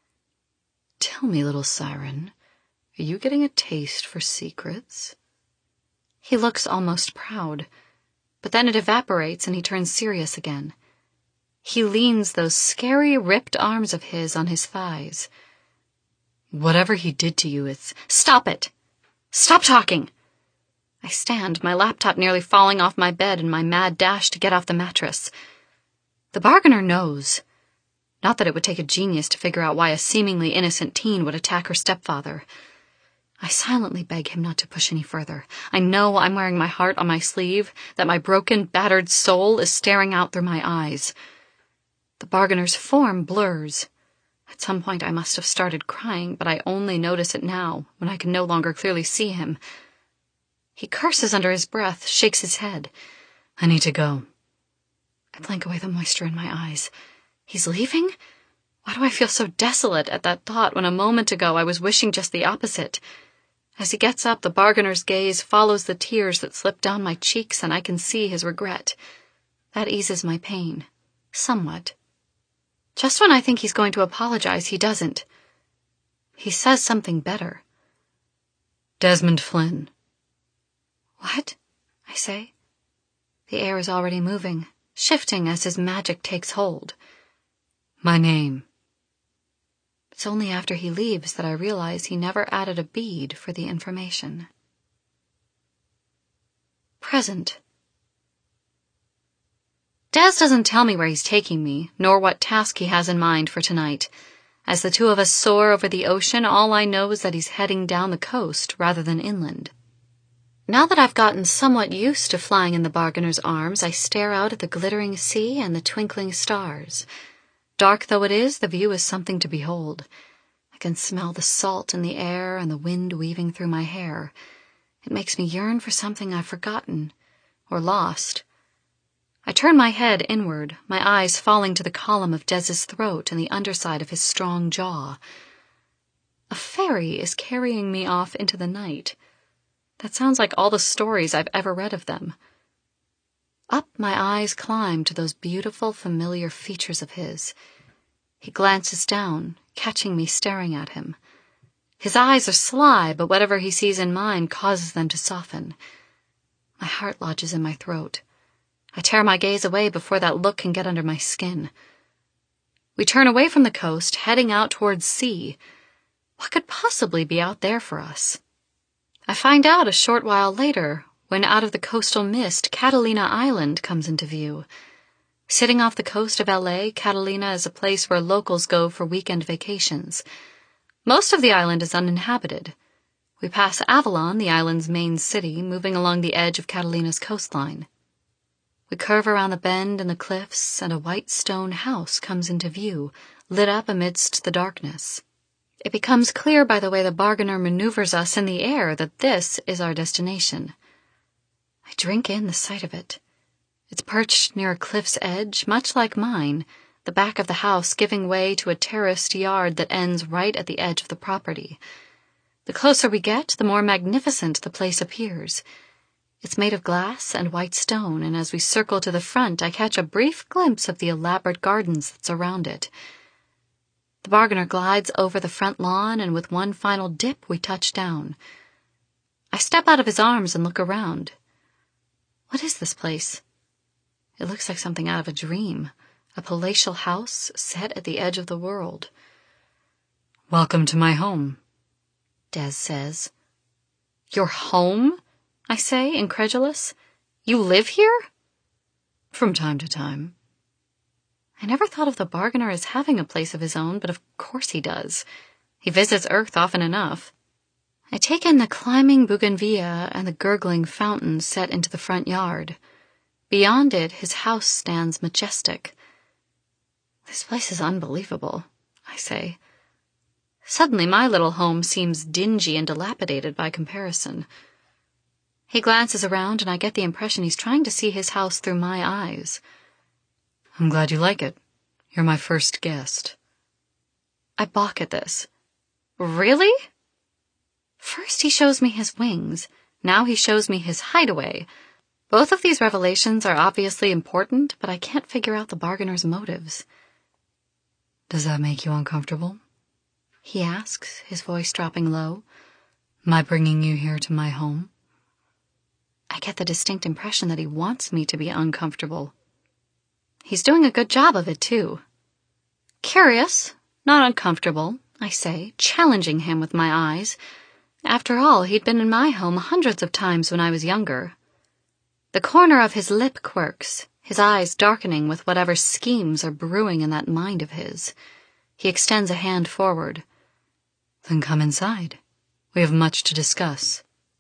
Tell me, little siren, are you getting a taste for secrets? He looks almost proud, but then it evaporates and he turns serious again. He leans those scary, ripped arms of his on his thighs. Whatever he did to you, it's... Stop it! Stop talking! I stand, my laptop nearly falling off my bed in my mad dash to get off the mattress. The bargainer knows. Not that it would take a genius to figure out why a seemingly innocent teen would attack her stepfather. I silently beg him not to push any further. I know I'm wearing my heart on my sleeve, that my broken, battered soul is staring out through my eyes. The bargainer's form blurs. At some point I must have started crying, but I only notice it now, when I can no longer clearly see him. He curses under his breath, shakes his head. I need to go. I blink away the moisture in my eyes. He's leaving? Why do I feel so desolate at that thought when a moment ago I was wishing just the opposite? As he gets up, the bargainer's gaze follows the tears that slip down my cheeks, and I can see his regret. That eases my pain. Somewhat. Just when I think he's going to apologize, he doesn't. He says something better. Desmond Flynn. What? I say. The air is already moving, shifting as his magic takes hold. My name. It's only after he leaves that I realize he never added a bead for the information. Present. Des doesn't tell me where he's taking me, nor what task he has in mind for tonight. As the two of us soar over the ocean, all I know is that he's heading down the coast rather than inland. Now that I've gotten somewhat used to flying in the bargainer's arms, I stare out at the glittering sea and the twinkling stars. Dark though it is, the view is something to behold. I can smell the salt in the air and the wind weaving through my hair. It makes me yearn for something I've forgotten or lost. I turn my head inward, my eyes falling to the column of Des's throat and the underside of his strong jaw. A fairy is carrying me off into the night. That sounds like all the stories I've ever read of them. Up my eyes climb to those beautiful, familiar features of his. He glances down, catching me staring at him. His eyes are sly, but whatever he sees in mine causes them to soften. My heart lodges in my throat. I tear my gaze away before that look can get under my skin. We turn away from the coast, heading out towards sea. What could possibly be out there for us? I find out a short while later, when out of the coastal mist, Catalina Island comes into view. Sitting off the coast of L A, Catalina is a place where locals go for weekend vacations. Most of the island is uninhabited. We pass Avalon, the island's main city, moving along the edge of Catalina's coastline. We curve around the bend in the cliffs, and a white stone house comes into view, lit up amidst the darkness. It becomes clear by the way the bargainer maneuvers us in the air that this is our destination. I drink in the sight of it. It's perched near a cliff's edge, much like mine, the back of the house giving way to a terraced yard that ends right at the edge of the property. The closer we get, the more magnificent the place appears. It's made of glass and white stone, and as we circle to the front, I catch a brief glimpse of the elaborate gardens that surround it. The bargainer glides over the front lawn, and with one final dip, we touch down. I step out of his arms and look around. What is this place? It looks like something out of a dream, a palatial house set at the edge of the world. Welcome to my home, Des says. Your home? I say, incredulous. You live here? From time to time. I never thought of the Bargainer as having a place of his own, but of course he does. He visits Earth often enough. I take in the climbing bougainvillea and the gurgling fountain set into the front yard. Beyond it, his house stands majestic. This place is unbelievable, I say. Suddenly my little home seems dingy and dilapidated by comparison. He glances around, and I get the impression he's trying to see his house through my eyes. I'm glad you like it. You're my first guest. I balk at this. Really? First he shows me his wings. Now he shows me his hideaway. Both of these revelations are obviously important, but I can't figure out the Bargainer's motives. Does that make you uncomfortable? He asks, his voice dropping low. My bringing you here to my home? I get the distinct impression that he wants me to be uncomfortable. He's doing a good job of it, too. Curious, not uncomfortable, I say, challenging him with my eyes. After all, he'd been in my home hundreds of times when I was younger. The corner of his lip quirks, his eyes darkening with whatever schemes are brewing in that mind of his. He extends a hand forward. Then come inside. We have much to discuss.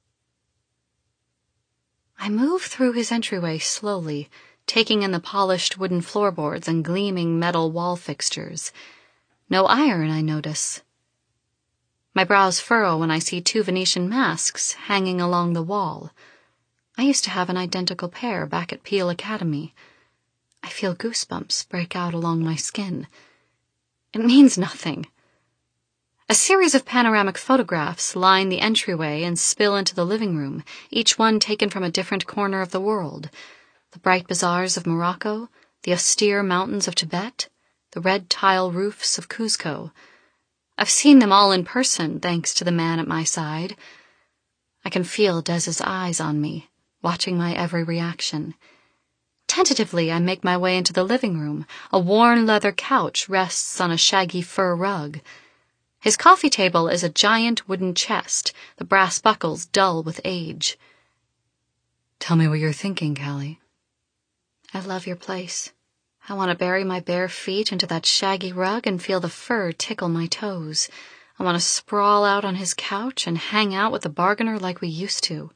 I move through his entryway slowly, taking in the polished wooden floorboards and gleaming metal wall fixtures. No iron, I notice. My brows furrow when I see two Venetian masks hanging along the wall. I used to have an identical pair back at Peel Academy. I feel goosebumps break out along my skin. It means nothing. A series of panoramic photographs line the entryway and spill into the living room, each one taken from a different corner of the world. The bright bazaars of Morocco, the austere mountains of Tibet, the red tile roofs of Cuzco. I've seen them all in person, thanks to the man at my side. I can feel Dez's eyes on me, watching my every reaction. Tentatively, I make my way into the living room. A worn leather couch rests on a shaggy fur rug. His coffee table is a giant wooden chest, the brass buckles dull with age. Tell me what you're thinking, Callie. I love your place. I want to bury my bare feet into that shaggy rug and feel the fur tickle my toes. I want to sprawl out on his couch and hang out with the Bargainer like we used to.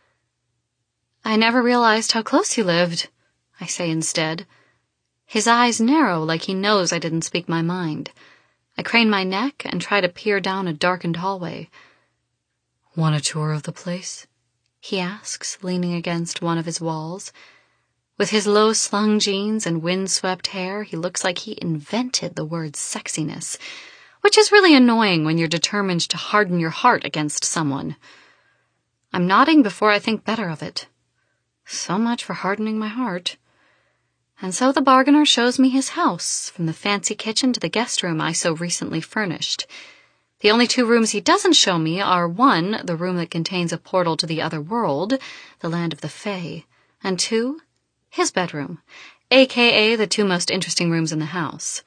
I never realized how close you lived, I say instead. His eyes narrow like he knows I didn't speak my mind. I crane my neck and try to peer down a darkened hallway. Want a tour of the place? He asks, leaning against one of his walls. With his low-slung jeans and wind-swept hair, he looks like he invented the word sexiness, which is really annoying when you're determined to harden your heart against someone. I'm nodding before I think better of it. So much for hardening my heart. And so the Bargainer shows me his house, from the fancy kitchen to the guest room I so recently furnished. The only two rooms he doesn't show me are, one, the room that contains a portal to the other world, the land of the Fae, and two, his bedroom, aka the two most interesting rooms in the house.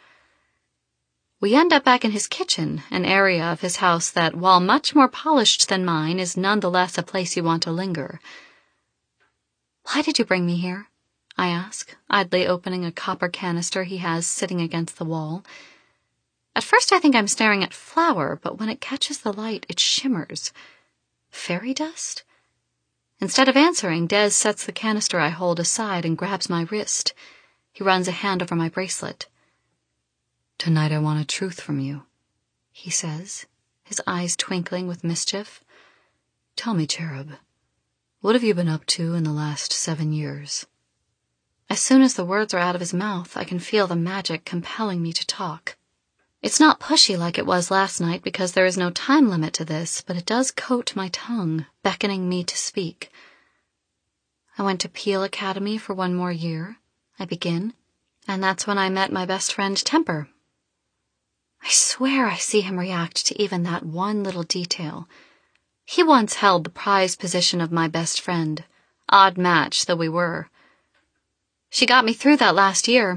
We end up back in his kitchen, an area of his house that, while much more polished than mine, is nonetheless a place you want to linger. Why did you bring me here? I ask, idly opening a copper canister he has sitting against the wall. At first I think I'm staring at flour, but when it catches the light, it shimmers. Fairy dust? Instead of answering, Dez sets the canister I hold aside and grabs my wrist. He runs a hand over my bracelet. Tonight I want a truth from you, he says, his eyes twinkling with mischief. Tell me, Cherub, what have you been up to in the last seven years? As soon as the words are out of his mouth, I can feel the magic compelling me to talk. It's not pushy like it was last night because there is no time limit to this, but it does coat my tongue, beckoning me to speak. I went to Peel Academy for one more year, I begin, and that's when I met my best friend Temper. I swear I see him react to even that one little detail. He once held the prized position of my best friend, odd match though we were. She got me through that last year.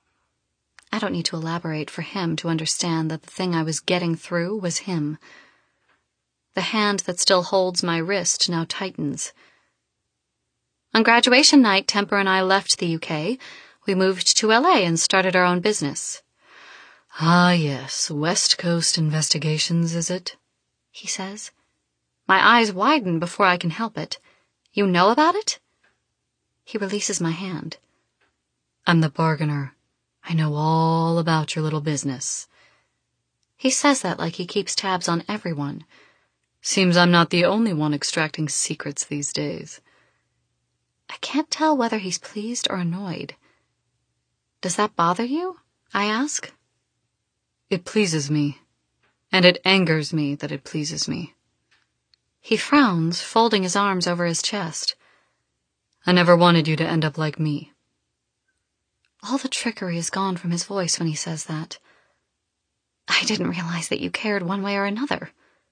I don't need to elaborate for him to understand that the thing I was getting through was him. The hand that still holds my wrist now tightens. On graduation night, Temper and I left the U K. We moved to L A and started our own business. Ah, yes, West Coast Investigations, is it? He says. My eyes widen before I can help it. You know about it? He releases my hand. I'm the bargainer. I know all about your little business. He says that like he keeps tabs on everyone. Seems I'm not the only one extracting secrets these days. I can't tell whether he's pleased or annoyed. Does that bother you? I ask. It pleases me, and it angers me that it pleases me. He frowns, folding his arms over his chest. I never wanted you to end up like me. All the trickery is gone from his voice when he says that. I didn't realize that you cared one way or another.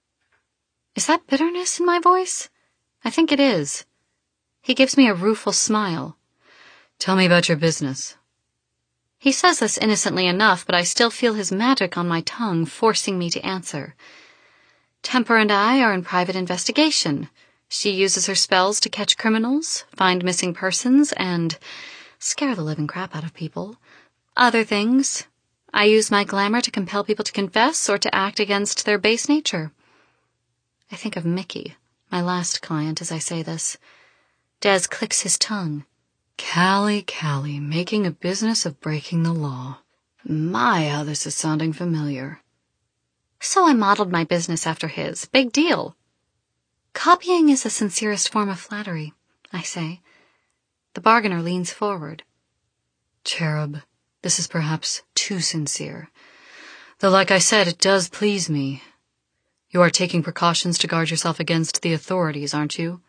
Is that bitterness in my voice? I think it is. He gives me a rueful smile. Tell me about your business. He says this innocently enough, but I still feel his magic on my tongue, forcing me to answer. Temper and I are in private investigation. She uses her spells to catch criminals, find missing persons, and scare the living crap out of people. Other things. I use my glamour to compel people to confess or to act against their base nature. I think of Mickey, my last client, as I say this. Des clicks his tongue. Callie, Callie, making a business of breaking the law. My, how this is sounding familiar. So I modeled my business after his. Big deal. Copying is the sincerest form of flattery, I say. The bargainer leans forward. Cherub, this is perhaps too sincere. Though, like I said, it does please me. You are taking precautions to guard yourself against the authorities, aren't you?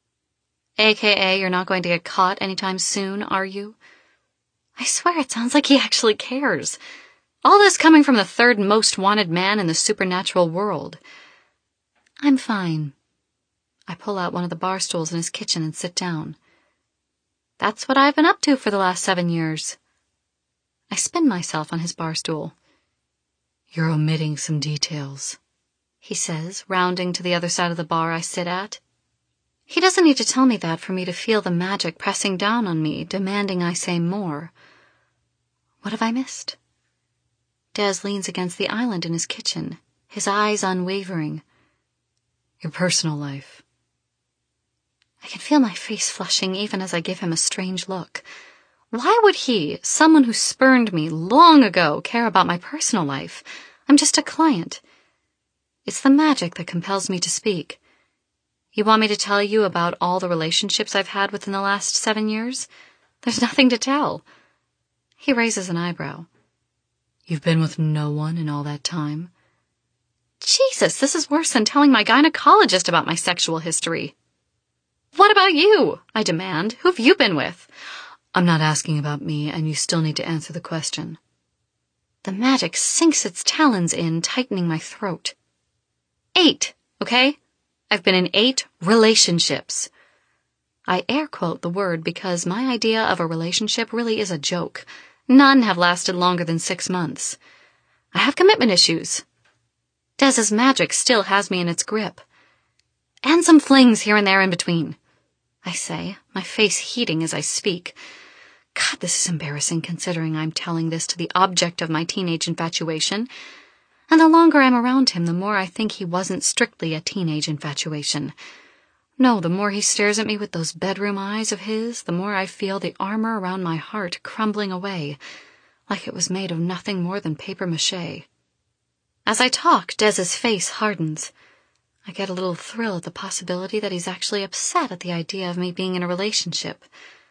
A K A you're not going to get caught anytime soon, are you? I swear it sounds like he actually cares. All this coming from the third most wanted man in the supernatural world. I'm fine. I pull out one of the bar stools in his kitchen and sit down. That's what I've been up to for the last seven years. I spin myself on his bar stool. You're omitting some details, he says, rounding to the other side of the bar I sit at. He doesn't need to tell me that for me to feel the magic pressing down on me, demanding I say more. What have I missed? Des leans against the island in his kitchen, his eyes unwavering. Your personal life. I can feel my face flushing even as I give him a strange look. Why would he, someone who spurned me long ago, care about my personal life? I'm just a client. It's the magic that compels me to speak. You want me to tell you about all the relationships I've had within the last seven years? There's nothing to tell. He raises an eyebrow. You've been with no one in all that time? Jesus, this is worse than telling my gynecologist about my sexual history. What about you? I demand. Who've you been with? I'm not asking about me, and you still need to answer the question. The magic sinks its talons in, tightening my throat. Eight, okay? I've been in eight relationships. I air quote the word because my idea of a relationship really is a joke. None have lasted longer than six months. I have commitment issues. Des's magic still has me in its grip. And some flings here and there in between, I say, my face heating as I speak. God, this is embarrassing considering I'm telling this to the object of my teenage infatuation. And the longer I'm around him, the more I think he wasn't strictly a teenage infatuation. No, the more he stares at me with those bedroom eyes of his, the more I feel the armor around my heart crumbling away, like it was made of nothing more than papier-mâché. As I talk, Des's face hardens. I get a little thrill at the possibility that he's actually upset at the idea of me being in a relationship.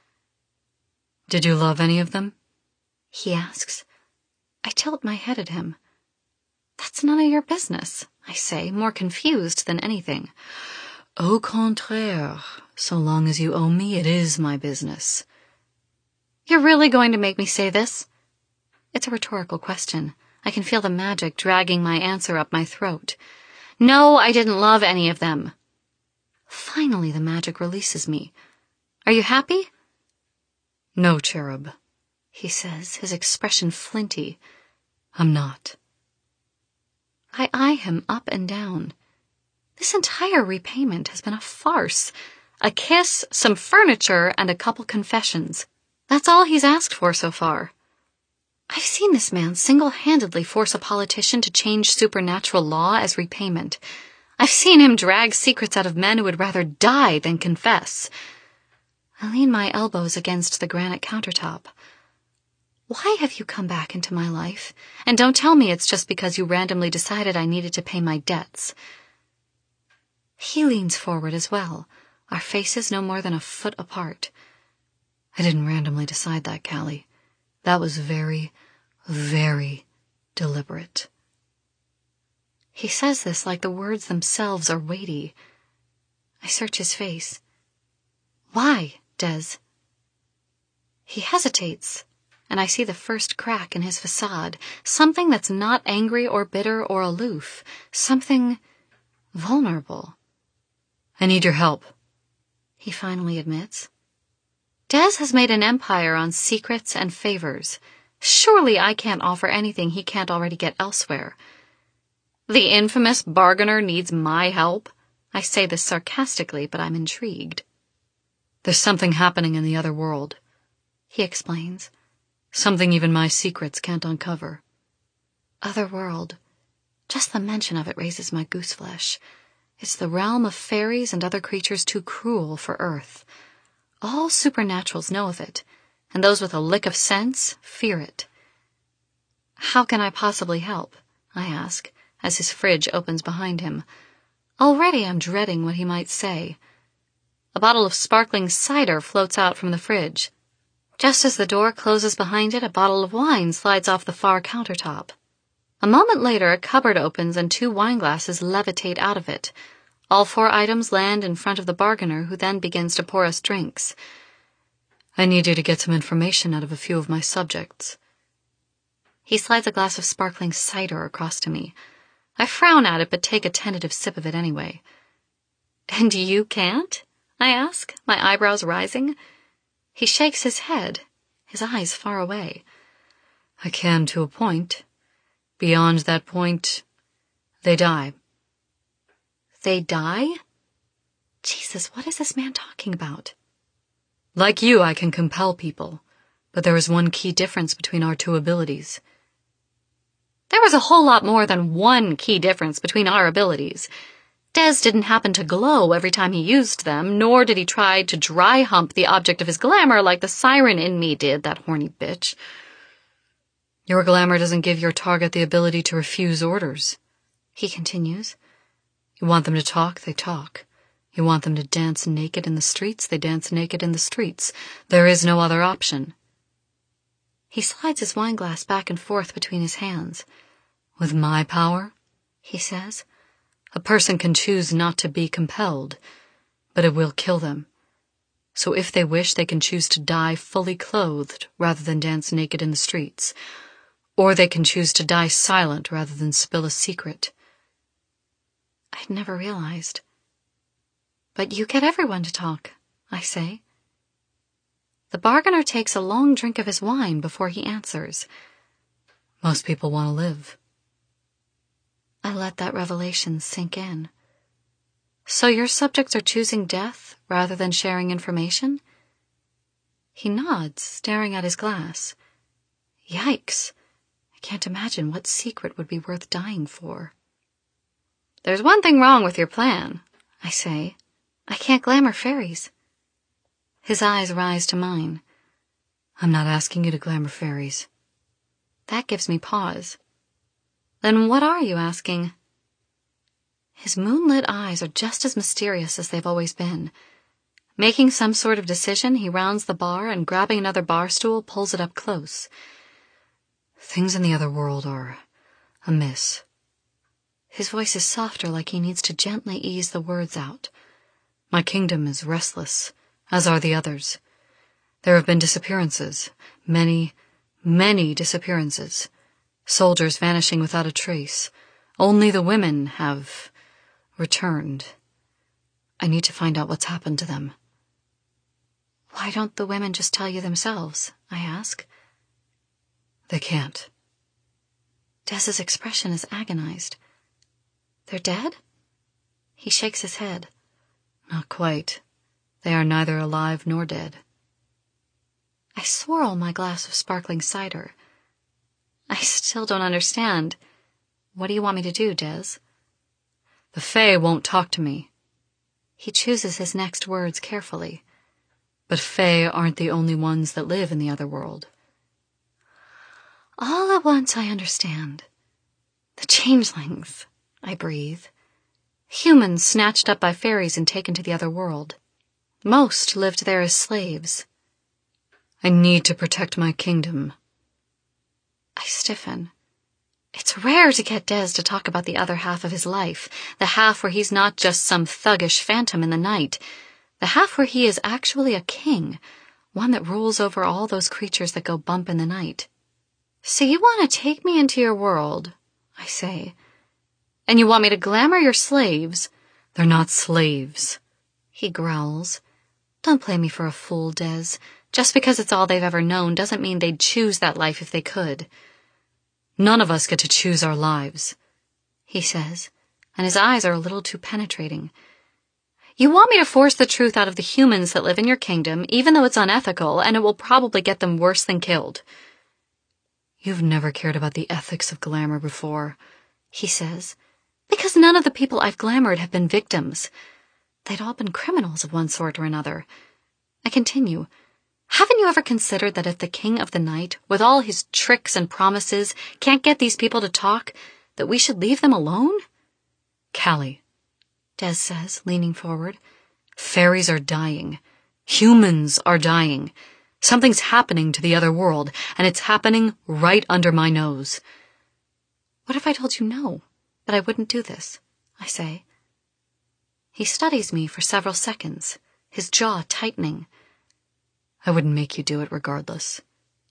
Did you love any of them? He asks. I tilt my head at him. That's none of your business, I say, more confused than anything. Au contraire, so long as you owe me, it is my business. You're really going to make me say this? It's a rhetorical question. I can feel the magic dragging my answer up my throat. No, I didn't love any of them. Finally, the magic releases me. Are you happy? No, Cherub, he says, his expression flinty. I'm not. I eye him up and down. This entire repayment has been a farce. A kiss, some furniture, and a couple confessions. That's all he's asked for so far. I've seen this man single-handedly force a politician to change supernatural law as repayment. I've seen him drag secrets out of men who would rather die than confess. I lean my elbows against the granite countertop. Why have you come back into my life? And don't tell me it's just because you randomly decided I needed to pay my debts. He leans forward as well, our faces no more than a foot apart. I didn't randomly decide that, Callie. That was very, very deliberate. He says this like the words themselves are weighty. I search his face. Why, Des? He hesitates, and I see the first crack in his facade, something that's not angry or bitter or aloof, something vulnerable. I need your help, he finally admits. Des has made an empire on secrets and favors. Surely I can't offer anything he can't already get elsewhere. The infamous bargainer needs my help. I say this sarcastically, but I'm intrigued. There's something happening in the other world, he explains. Something even my secrets can't uncover. Other world. Just the mention of it raises my gooseflesh. It's the realm of fairies and other creatures too cruel for Earth. All supernaturals know of it, and those with a lick of sense fear it. How can I possibly help? I ask, as his fridge opens behind him. Already I'm dreading what he might say. A bottle of sparkling cider floats out from the fridge. Just as the door closes behind it, a bottle of wine slides off the far countertop. A moment later, a cupboard opens and two wineglasses levitate out of it. All four items land in front of the bargainer, who then begins to pour us drinks. I need you to get some information out of a few of my subjects. He slides a glass of sparkling cider across to me. I frown at it, but take a tentative sip of it anyway. And you can't? I ask, my eyebrows rising. He shakes his head, his eyes far away. I can to a point. Beyond that point, they die. They die? Jesus, what is this man talking about? Like you, I can compel people, but there is one key difference between our two abilities. There was a whole lot more than one key difference between our abilities. Des didn't happen to glow every time he used them, nor did he try to dry hump the object of his glamour like the siren in me did, that horny bitch. Your glamour doesn't give your target the ability to refuse orders, he continues. You want them to talk, they talk. You want them to dance naked in the streets, they dance naked in the streets. There is no other option. He slides his wineglass back and forth between his hands. With my power, he says, a person can choose not to be compelled, but it will kill them. So if they wish, they can choose to die fully clothed rather than dance naked in the streets. Or they can choose to die silent rather than spill a secret. I'd never realized. But you get everyone to talk, I say. The bargainer takes a long drink of his wine before he answers. Most people want to live. I let that revelation sink in. So your subjects are choosing death rather than sharing information? He nods, staring at his glass. Yikes. I can't imagine what secret would be worth dying for. There's one thing wrong with your plan, I say. I can't glamour fairies. His eyes rise to mine. I'm not asking you to glamour fairies. That gives me pause. Then what are you asking? His moonlit eyes are just as mysterious as they've always been. Making some sort of decision, he rounds the bar and, grabbing another bar stool, pulls it up close. Things in the other world are amiss. His voice is softer, like he needs to gently ease the words out. My kingdom is restless, as are the others. There have been disappearances, many, many disappearances. Soldiers vanishing without a trace. Only the women have returned. I need to find out what's happened to them. Why don't the women just tell you themselves? I ask. They can't. Des's expression is agonized. They're dead? He shakes his head. Not quite. They are neither alive nor dead. I swirl my glass of sparkling cider. I still don't understand. What do you want me to do, Des? The Fae won't talk to me. He chooses his next words carefully. But Fae aren't the only ones that live in the other world. All at once I understand. The changelings, I breathe. Humans snatched up by fairies and taken to the other world. Most lived there as slaves. I need to protect my kingdom. I stiffen. It's rare to get Des to talk about the other half of his life, the half where he's not just some thuggish phantom in the night, the half where he is actually a king, one that rules over all those creatures that go bump in the night. So you want to take me into your world, I say, and you want me to glamour your slaves? They're not slaves, he growls. Don't play me for a fool, Des. Just because it's all they've ever known doesn't mean they'd choose that life if they could. None of us get to choose our lives, he says, and his eyes are a little too penetrating. You want me to force the truth out of the humans that live in your kingdom, even though it's unethical, and it will probably get them worse than killed. You've never cared about the ethics of glamour before, he says, because none of the people I've glamored have been victims. They'd all been criminals of one sort or another. I continue. Haven't you ever considered that if the King of the Night, with all his tricks and promises, can't get these people to talk, that we should leave them alone? Callie, Des says, leaning forward. Fairies are dying. Humans are dying. Something's happening to the other world, and it's happening right under my nose. What if I told you no, that I wouldn't do this? I say. He studies me for several seconds, his jaw tightening. I wouldn't make you do it regardless.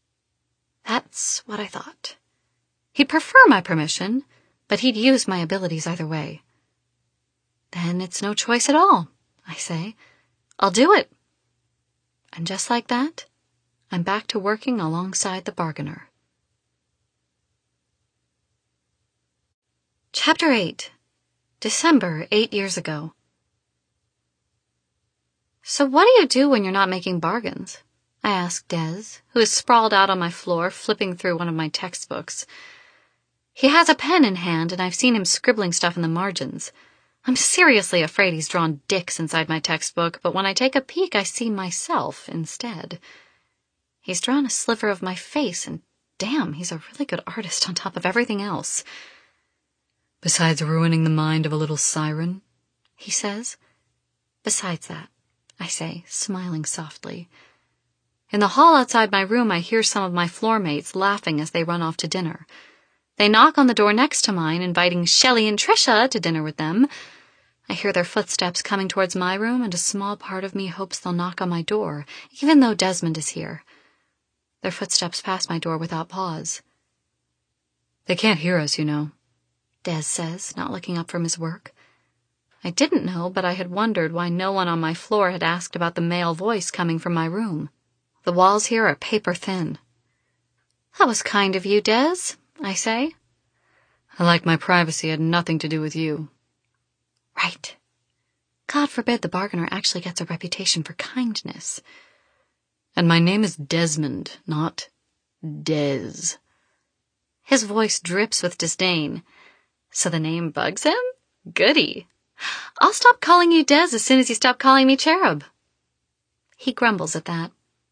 That's what I thought. He'd prefer my permission, but he'd use my abilities either way. Then it's no choice at all, I say. I'll do it. And just like that, I'm back to working alongside the bargainer. Chapter eight. December, eight years ago. So what do you do when you're not making bargains? I ask Des, who is sprawled out on my floor, flipping through one of my textbooks. He has a pen in hand, and I've seen him scribbling stuff in the margins. I'm seriously afraid he's drawn dicks inside my textbook, but when I take a peek, I see myself instead. He's drawn a sliver of my face, and damn, he's a really good artist on top of everything else. Besides ruining the mind of a little siren, he says. Besides that, I say, smiling softly. In the hall outside my room, I hear some of my floor mates laughing as they run off to dinner. They knock on the door next to mine, inviting Shelley and Trisha to dinner with them. I hear their footsteps coming towards my room, and a small part of me hopes they'll knock on my door, even though Desmond is here. Their footsteps pass my door without pause. They can't hear us, you know, Des says, not looking up from his work. I didn't know, but I had wondered why no one on my floor had asked about the male voice coming from my room. The walls here are paper thin. That was kind of you, Des, I say. I like my privacy had nothing to do with you. Right. God forbid the bargainer actually gets a reputation for kindness. And my name is Desmond, not Des. His voice drips with disdain. So the name bugs him? Goody. I'll stop calling you Des as soon as you stop calling me Cherub. He grumbles at that.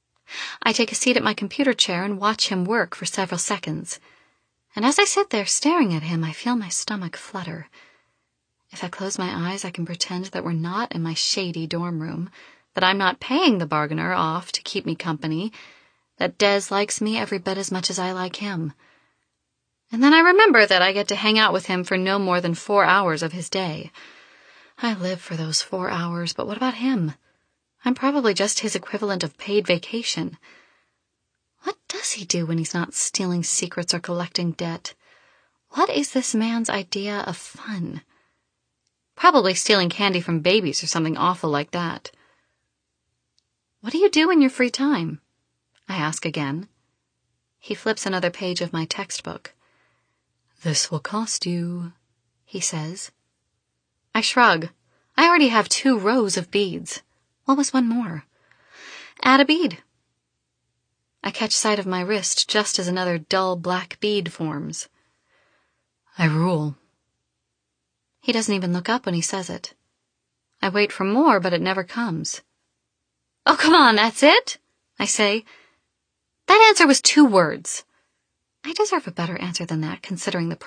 I take a seat at my computer chair and watch him work for several seconds. And as I sit there staring at him, I feel my stomach flutter. If I close my eyes, I can pretend that we're not in my shady dorm room, that I'm not paying the bargainer off to keep me company, that Des likes me every bit as much as I like him. And then I remember that I get to hang out with him for no more than four hours of his day. I live for those four hours, but what about him? I'm probably just his equivalent of paid vacation. What does he do when he's not stealing secrets or collecting debt? What is this man's idea of fun? Probably stealing candy from babies or something awful like that. What do you do in your free time? I ask again. He flips another page of my textbook. This will cost you, he says. I shrug. I already have two rows of beads. What was one more? Add a bead. I catch sight of my wrist just as another dull black bead forms. I rule. He doesn't even look up when he says it. I wait for more, but it never comes. Oh, come on, that's it? I say. That answer was two words. I deserve a better answer than that, considering the